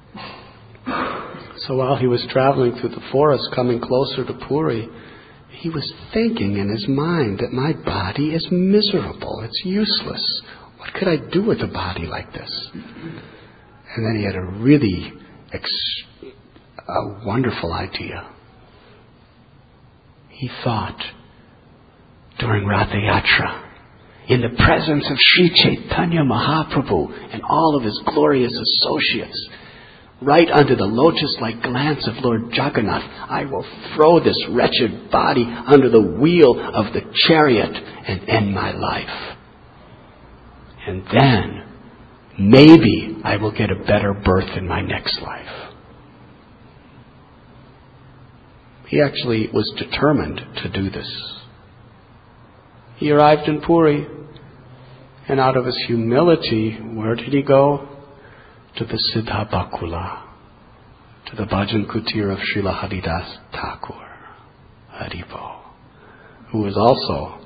So while he was traveling through the forest, coming closer to Puri, he was thinking in his mind that my body is miserable. It's useless. What could I do with a body like this? And then he had a really ex- a wonderful idea. He thought, during Ratha Yatra, in the presence of Sri Chaitanya Mahaprabhu and all of his glorious associates, right under the lotus-like glance of Lord Jagannath, I will throw this wretched body under the wheel of the chariot and end my life. And then, maybe I will get a better birth in my next life. He actually was determined to do this. He arrived in Puri, and out of his humility, where did he go? To the Siddha Bakula, to the Bhajan Kutir of Srila Haridas Thakur, Haribo, who was also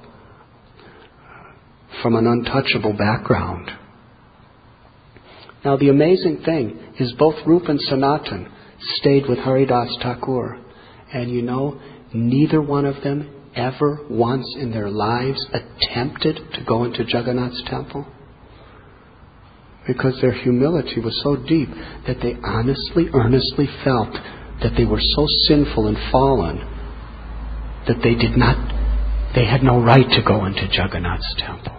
from an untouchable background. Now the amazing thing is both Rupa and Sanatan stayed with Haridas Thakur, and you know, neither one of them ever once in their lives attempted to go into Jagannath's temple. Because their humility was so deep that they honestly, earnestly felt that they were so sinful and fallen that they did not, they had no right to go into Jagannath's temple.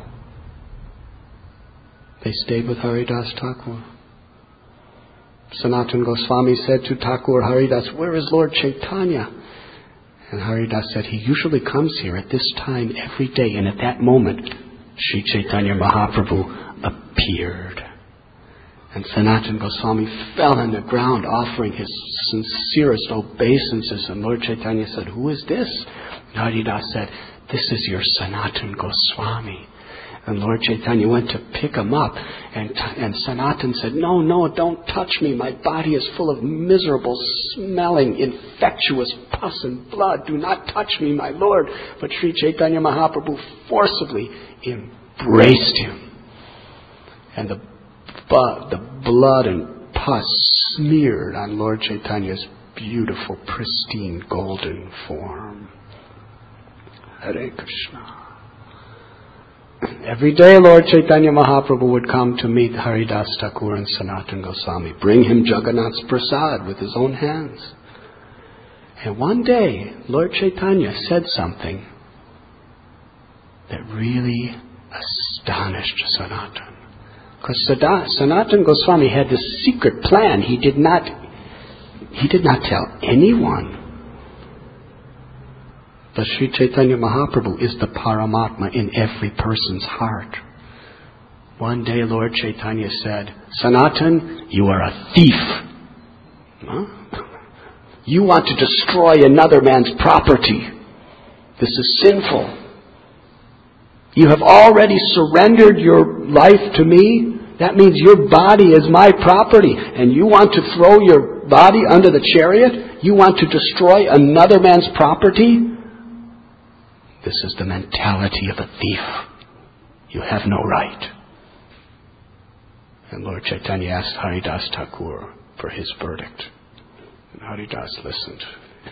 They stayed with Haridas Thakur. Sanatana Goswami said to Thakur Haridas, "Where is Lord Chaitanya?" And Haridas said, "He usually comes here at this time every day." And at that moment, Sri Chaitanya Mahaprabhu appeared. And Sanatana Goswami fell on the ground offering his sincerest obeisances. And Lord Chaitanya said, "Who is this?" And Haridas said, "This is your Sanatana Goswami." And Lord Chaitanya went to pick him up. And, and Sanatana said, "No, no, don't touch me. My body is full of miserable, smelling, infectious pus and blood. Do not touch me, my Lord." But Sri Chaitanya Mahaprabhu forcibly embraced him. And the, bu- the blood and pus smeared on Lord Chaitanya's beautiful, pristine, golden form. Hare Krishna. Every day Lord Chaitanya Mahaprabhu would come to meet Haridas Thakur and Sanatana Goswami, bring him Jagannath's prasad with his own hands. And one day Lord Chaitanya said something that really astonished Sanatana. Because Sanatana Goswami had this secret plan. He did not, he did not tell anyone. But Sri Chaitanya Mahaprabhu is the Paramatma in every person's heart. One day Lord Chaitanya said, "Sanatana, you are a thief. Huh? You want to destroy another man's property. This is sinful. You have already surrendered your life to me. That means your body is my property. And you want to throw your body under the chariot? You want to destroy another man's property? This is the mentality of a thief. You have no right." And Lord Chaitanya asked Haridas Thakur for his verdict. And Haridas listened.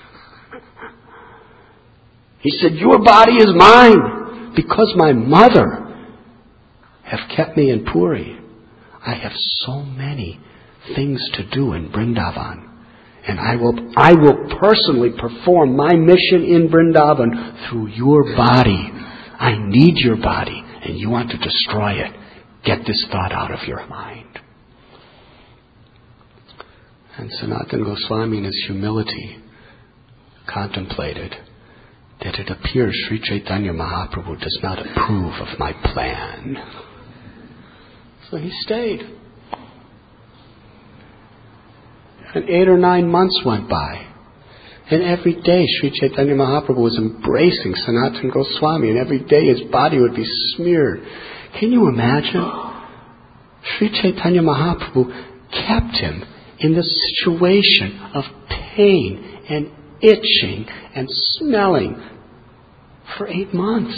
He said, "Your body is mine because my mother have kept me in Puri. I have so many things to do in Vrindavan. And I will, I will personally perform my mission in Vrindavan through your body. I need your body, and you want to destroy it. Get this thought out of your mind." And Sanatana Goswami in his humility contemplated that it appears Sri Chaitanya Mahaprabhu does not approve of my plan. So he stayed. And eight or nine months went by. And every day Sri Chaitanya Mahaprabhu was embracing Sanatana Goswami. And every day his body would be smeared. Can you imagine? Sri Chaitanya Mahaprabhu kept him in the situation of pain and itching and smelling for eight months.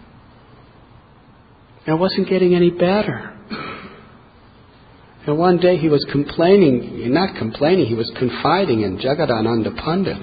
And it wasn't getting any better. And one day he was complaining, not complaining, he was confiding in Jagadananda Pandit.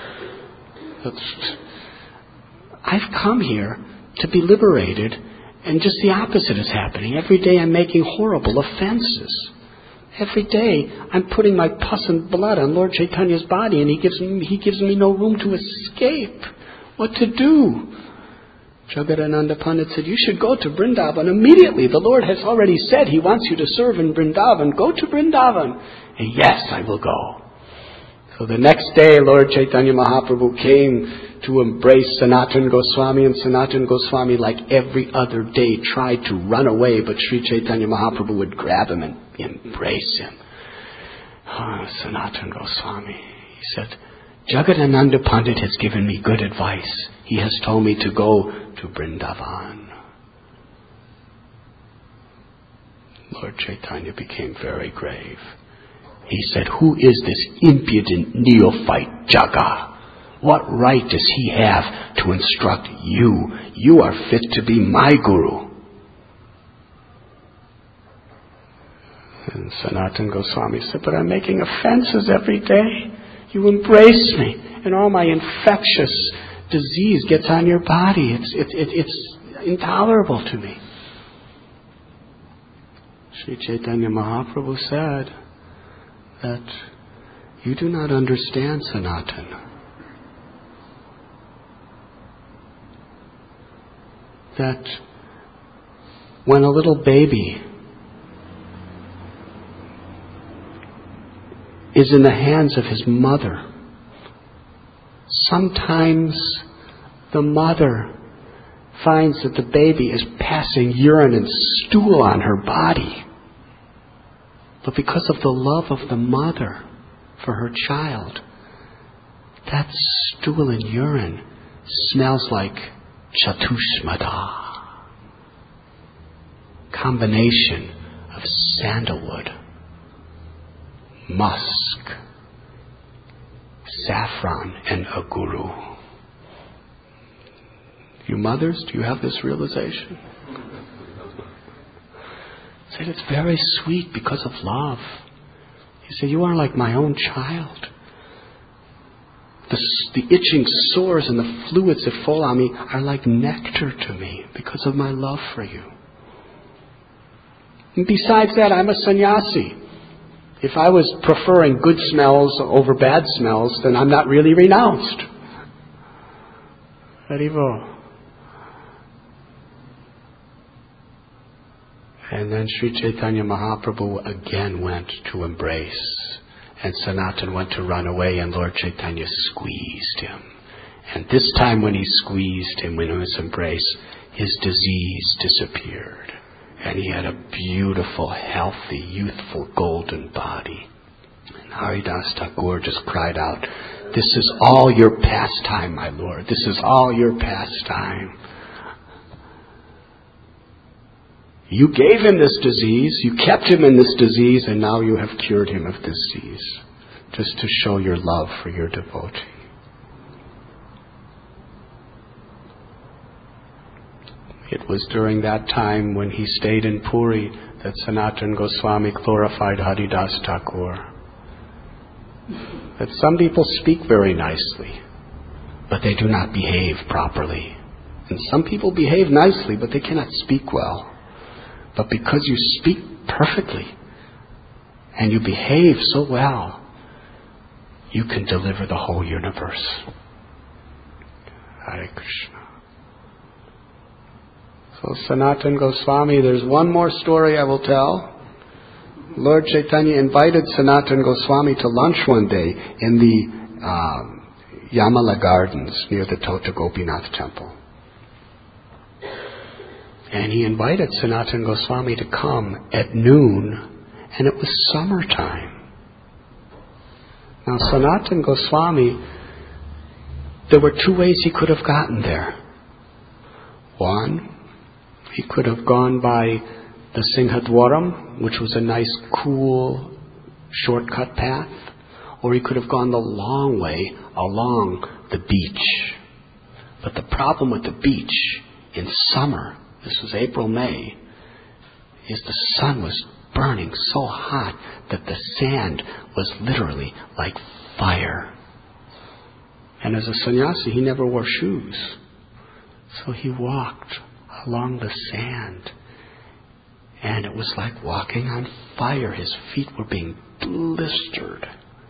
"I've come here to be liberated, and just the opposite is happening. Every day I'm making horrible offenses. Every day I'm putting my pus and blood on Lord Chaitanya's body, and he gives me, he gives me no room to escape. What to do?" Jagadananda Pandit said, "You should go to Vrindavan immediately. The Lord has already said He wants you to serve in Vrindavan. Go to Vrindavan." And "Yes, I will go." So the next day, Lord Chaitanya Mahaprabhu came to embrace Sanatana Goswami, and Sanatana Goswami, like every other day, tried to run away, but Sri Chaitanya Mahaprabhu would grab him and embrace him. Oh, Sanatana Goswami, he said, "Jagadananda Pandit has given me good advice. He has told me to go to Vrindavan." Lord Chaitanya became very grave. He said, "Who is this impudent neophyte Jaga? What right does he have to instruct you? You are fit to be my guru." And Sanatana Goswami said, "But I'm making offenses every day. You embrace me, and all my infectious disease gets on your body. It's, it, it, it's intolerable to me." Sri Chaitanya Mahaprabhu said that you do not understand, Sanatana. That when a little baby is in the hands of his mother, sometimes the mother finds that the baby is passing urine and stool on her body. but because of the love of the mother for her child, that stool and urine smells like chatushmata, combination of sandalwood, musk, saffron, and aguru. You mothers, do you have this realization? He said, it's very sweet because of love. He said, you are like my own child. The, the itching sores and the fluids that fall on me are like nectar to me because of my love for you. And besides that, I'm a sannyasi. If I was preferring good smells over bad smells, then I'm not really renounced. Haribo. And then Sri Chaitanya Mahaprabhu again went to embrace. And Sanatan went to run away, and Lord Chaitanya squeezed him. And this time when he squeezed him in his embrace, his disease disappeared. And he had a beautiful, healthy, youthful, golden body. And Haridas Thakur just cried out, this is all your pastime, my Lord. This is all your pastime. You gave him this disease, you kept him in this disease, and now you have cured him of this disease, just to show your love for your devotee. It was during that time when he stayed in Puri that Sanatana Goswami glorified Haridas Thakur. That some people speak very nicely, but they do not behave properly. And some people behave nicely, but they cannot speak well. But because you speak perfectly and you behave so well, you can deliver the whole universe. Hare Krishna. So Sanatana Goswami, there's one more story I will tell. Lord Chaitanya invited Sanatana Goswami to lunch one day in the um, Yamala Gardens near the Tota Gopinath temple. And he invited Sanatana Goswami to come at noon, and it was summertime. Now Sanatana Goswami, there were two ways he could have gotten there. One, he could have gone by the Singhadwaram, which was a nice, cool, shortcut path, or he could have gone the long way along the beach. But the problem with the beach in summer, this was April, May, is the sun was burning so hot that the sand was literally like fire. And as a sannyasi, he never wore shoes. So he walked along the sand. And it was like walking on fire. His feet were being blistered.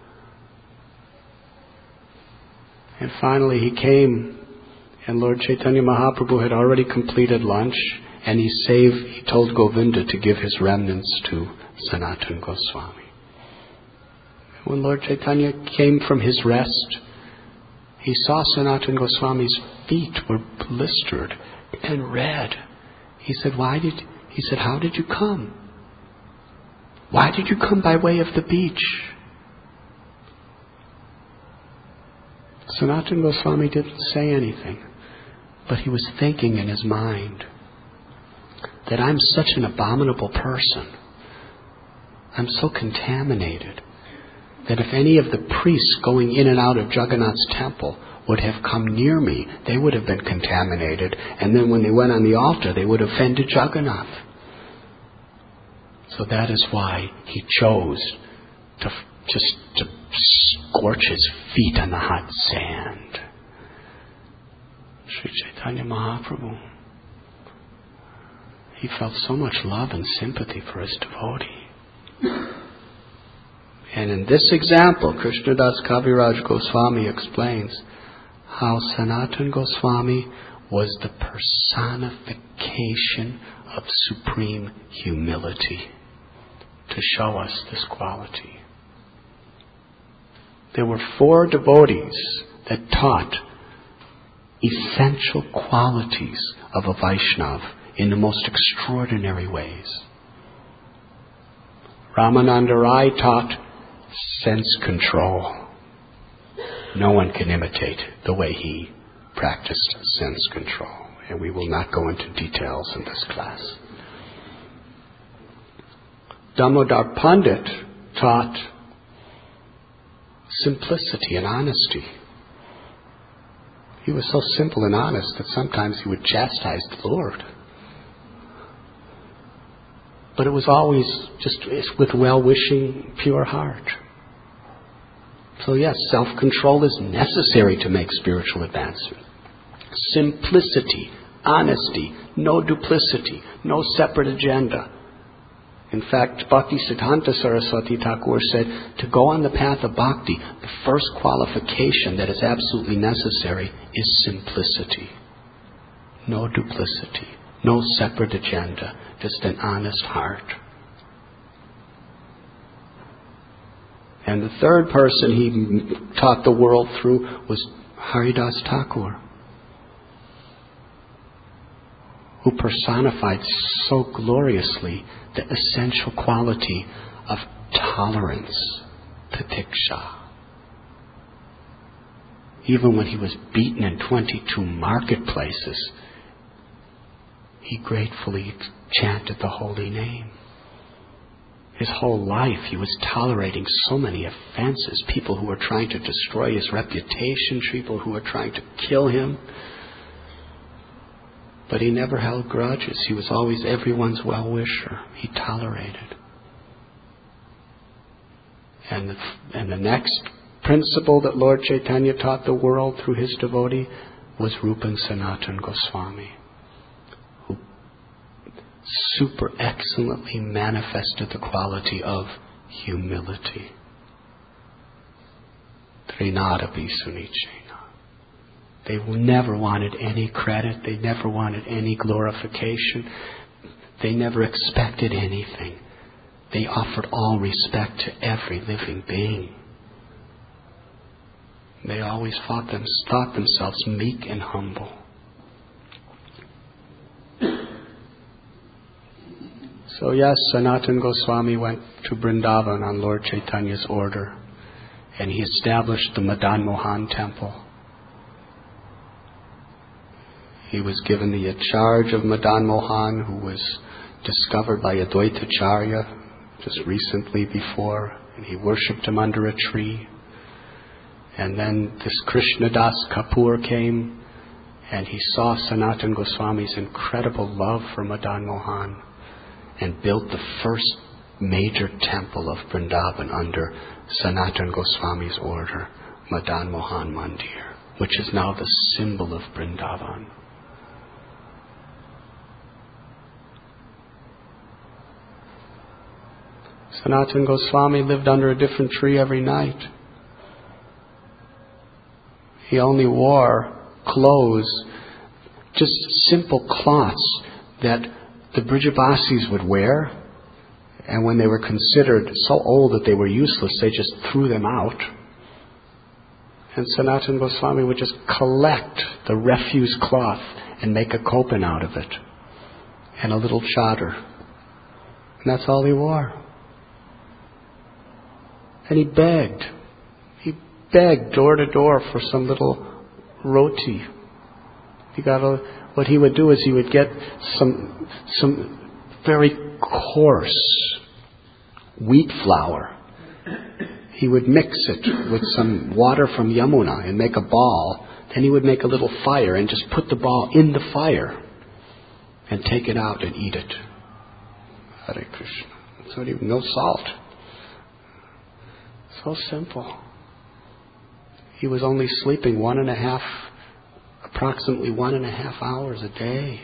And finally he came, and Lord Chaitanya Mahaprabhu had already completed lunch, and he saved, he told Govinda to give his remnants to Sanatana Goswami. When Lord Chaitanya came from his rest, he saw Sanatana Goswami's feet were blistered and red. He said, why did, he said, how did you come? Why did you come by way of the beach? Sanatana Goswami didn't say anything, but he was thinking in his mind that I'm such an abominable person. I'm so contaminated that if any of the priests going in and out of Jagannath's temple would have come near me, they would have been contaminated. And then when they went on the altar, they would have offended Jagannath. So that is why he chose to just to scorch his feet on the hot sand. Sri Chaitanya Mahaprabhu, he felt so much love and sympathy for his devotee. And in this example, Krishnadas Kaviraj Goswami explains how Sanatana Goswami was the personification of supreme humility to show us this quality. There were four devotees that taught essential qualities of a Vaishnava in the most extraordinary ways. Ramananda Rai taught sense control. No one can imitate the way he practiced sense control, and we will not go into details in this class. Damodar Pandit taught simplicity and honesty. He was so simple and honest that sometimes he would chastise the Lord. But it was always just with well-wishing, pure heart. So yes, self-control is necessary to make spiritual advancement. Simplicity, honesty, no duplicity, no separate agenda. In fact, Bhaktisiddhanta Saraswati Thakur said, to go on the path of bhakti, the first qualification that is absolutely necessary is simplicity. No duplicity, no separate agenda, just an honest heart. And the third person he taught the world through was Haridas Thakur, who personified so gloriously the essential quality of tolerance, titiksha. Even when he was beaten in twenty-two marketplaces, he gratefully chanted the holy name. His whole life he was tolerating so many offenses, people who were trying to destroy his reputation, people who were trying to kill him. But he never held grudges. He was always everyone's well-wisher. He tolerated. And the, and the next principle that Lord Chaitanya taught the world through his devotee was Rupan Sanatan Goswami, who super excellently manifested the quality of humility. Trinadapi Sunichena. They never wanted any credit. They never wanted any glorification. They never expected anything. They offered all respect to every living being. They always thought, them, thought themselves meek and humble. So yes, Sanatan Goswami went to Vrindavan on Lord Chaitanya's order, and he established the Madan Mohan temple. He was given the charge of Madan Mohan, who was discovered by Advaita Acharya just recently before, and he worshipped him under a tree. And then this Krishnadas Kapoor came, and he saw Sanatan Goswami's incredible love for Madan Mohan, and built the first major temple of Vrindavan under Sanatan Goswami's order, Madan Mohan Mandir, which is now the symbol of Vrindavan. Sanatan Goswami lived under a different tree every night. He only wore clothes, just simple cloths that the Brijabasis would wear, and when they were considered so old that they were useless, they just threw them out. And Sanatan Goswami would just collect the refuse cloth and make a kopan out of it, and a little chadar. And that's all he wore. And he begged. He begged door to door for some little roti. He got a, what he would do is he would get some some very coarse wheat flour. He would mix it with some water from Yamuna and make a ball. Then he would make a little fire and just put the ball in the fire and take it out and eat it. Hare Krishna. That's not even, no salt. So simple. He was only sleeping one and a half, approximately one and a half hours a day.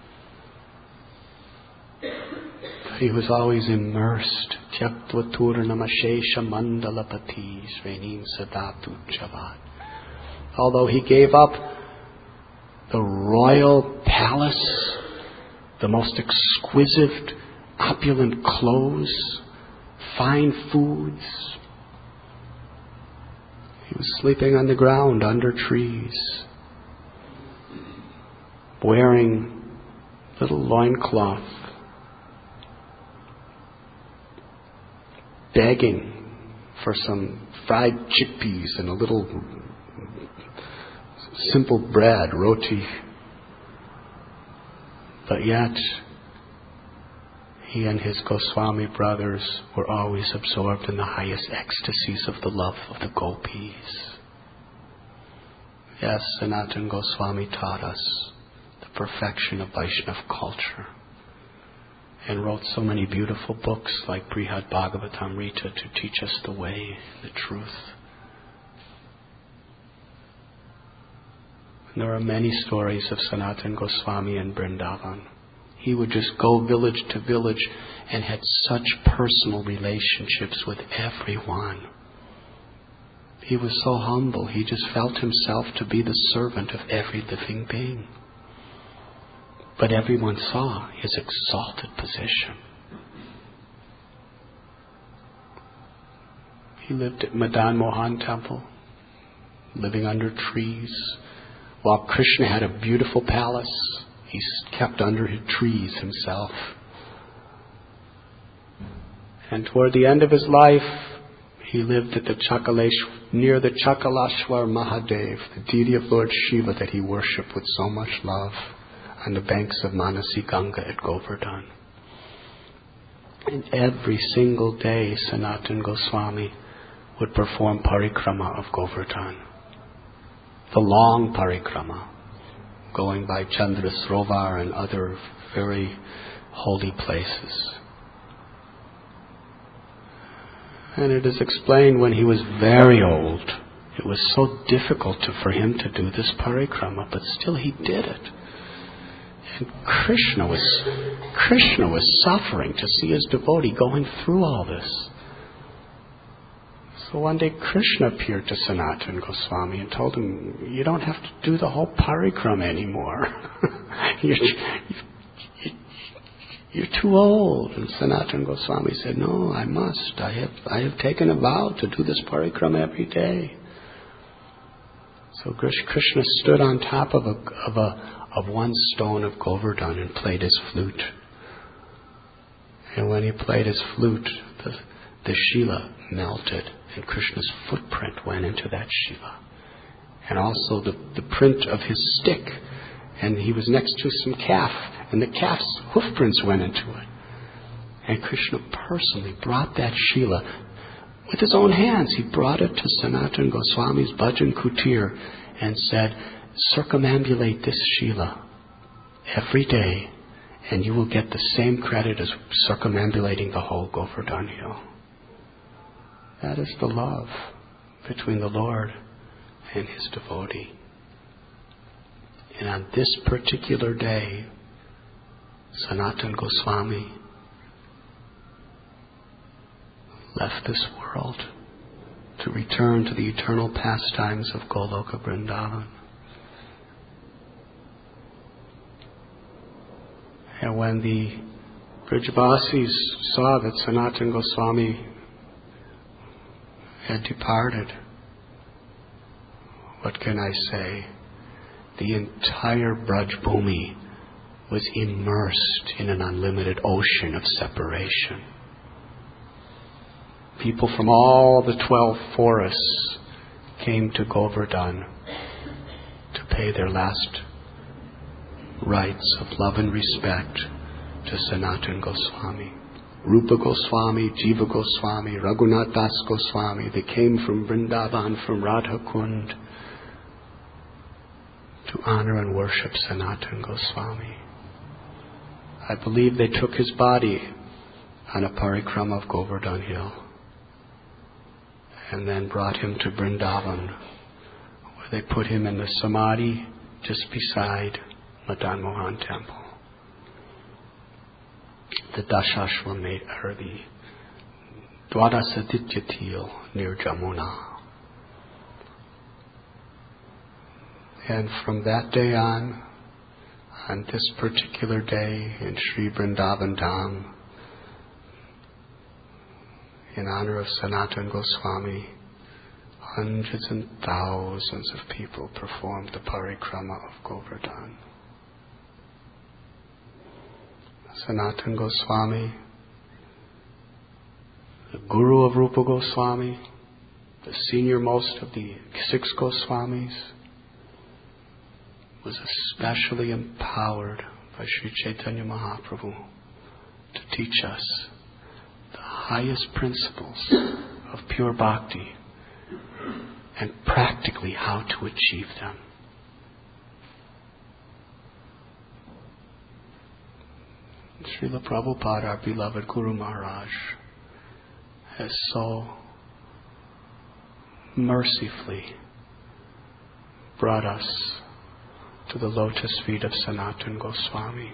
But he was always immersed. Tyaktvaturnamashesha mandalapati srenim sadatu chavat. Although he gave up the royal palace, the most exquisite, opulent clothes, fine foods, he was sleeping on the ground under trees, wearing little loincloth. begging for some fried chickpeas and a little simple bread, roti. But yet, he and his Goswami brothers were always absorbed in the highest ecstasies of the love of the gopis. Yes, Sanatana Goswami taught us the perfection of Vaishnava culture and wrote so many beautiful books like Brihad Bhagavatamrita to teach us the way, the truth. And there are many stories of Sanatana Goswami in Vrindavan. He would just go village to village and had such personal relationships with everyone. He was so humble. He just felt himself to be the servant of every living being. But everyone saw his exalted position. He lived at Madan Mohan Temple, living under trees. While Krishna had a beautiful palace, he kept under his trees himself. And toward the end of his life, he lived at the Chakalesh, near the Chakalashwar Mahadev, the deity of Lord Shiva that he worshipped with so much love, on the banks of Manasi Ganga at Govardhan. And every single day, Sanatana Goswami would perform parikrama of Govardhan. The long parikrama, going by Chandra Srovar and other very holy places. And it is explained when he was very old, it was so difficult to, for him to do this parikrama, but still he did it. And Krishna was, Krishna was suffering to see his devotee going through all this. So one day Krishna appeared to Sanatana Goswami and told him, you don't have to do the whole parikrama anymore. you're, you're, you're too old. And Sanatana Goswami said, no, I must. I have, I have taken a vow to do this parikrama every day. So Krishna stood on top of a, of a of one stone of Govardhan and played his flute. And when he played his flute, the, the Shila melted and Krishna's footprint went into that Shila. And also the, the print of his stick. And he was next to some calf, and the calf's hoof prints went into it. And Krishna personally brought that Shila with his own hands. He brought it to Sanatana Goswami's Bhajan Kutir and said, circumambulate this Shila every day, and you will get the same credit as circumambulating the whole Govardhan hill. That is the love between the Lord and his devotee. And on this particular day, Sanatana Goswami left this world to return to the eternal pastimes of Goloka Vrindavan. And when the Brijavasis saw that Sanatana Goswami had departed, what can I say? The entire Braj Bhumi was immersed in an unlimited ocean of separation. People from all the twelve forests came to Govardhan to pay their last rites of love and respect to Sanatana Goswami. Rupa Goswami, Jiva Goswami, Raghunath Das Goswami, they came from Vrindavan, from Radha Kund, to honor and worship Sanatana Goswami. I believe they took his body on a parikrama of Govardhan Hill and then brought him to Vrindavan, where they put him in the Samadhi just beside Madan Mohan Temple. The Dashashwamedh, or the Dwadasadityatil near Jamuna. And from that day on, on this particular day in Sri Vrindavan Dham, in honor of Sanatana Goswami, hundreds and thousands of people performed the parikrama of Govardhan. Sanatana Goswami the Guru of Rupa Goswami, the senior most of the six Goswamis, was especially empowered by Sri Chaitanya Mahaprabhu to teach us the highest principles of pure bhakti and practically how to achieve them. Srila Prabhupada, our beloved Guru Maharaj, has so mercifully brought us to the lotus feet of Sanatana Goswami.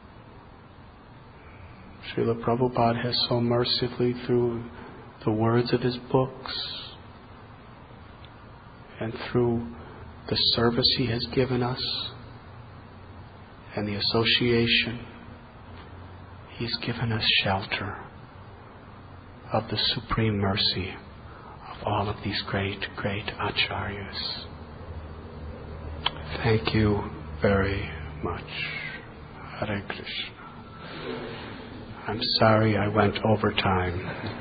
Srila Prabhupada has so mercifully, through the words of his books and through the service he has given us and the association, he's given us shelter of the supreme mercy of all of these great, great acharyas. Thank you very much. Hare Krishna. I'm sorry I went over time.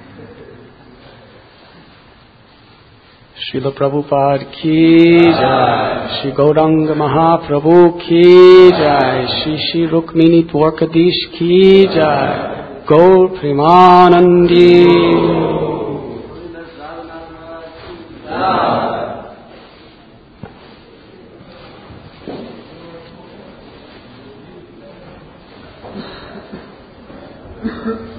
Srila Prabhupada ki jai, Shri Gauranga Mahaprabhu ki jai, Shri Shri Rukmini Dwarkadish ki jai, Gaur Premanandi. Mm-hmm.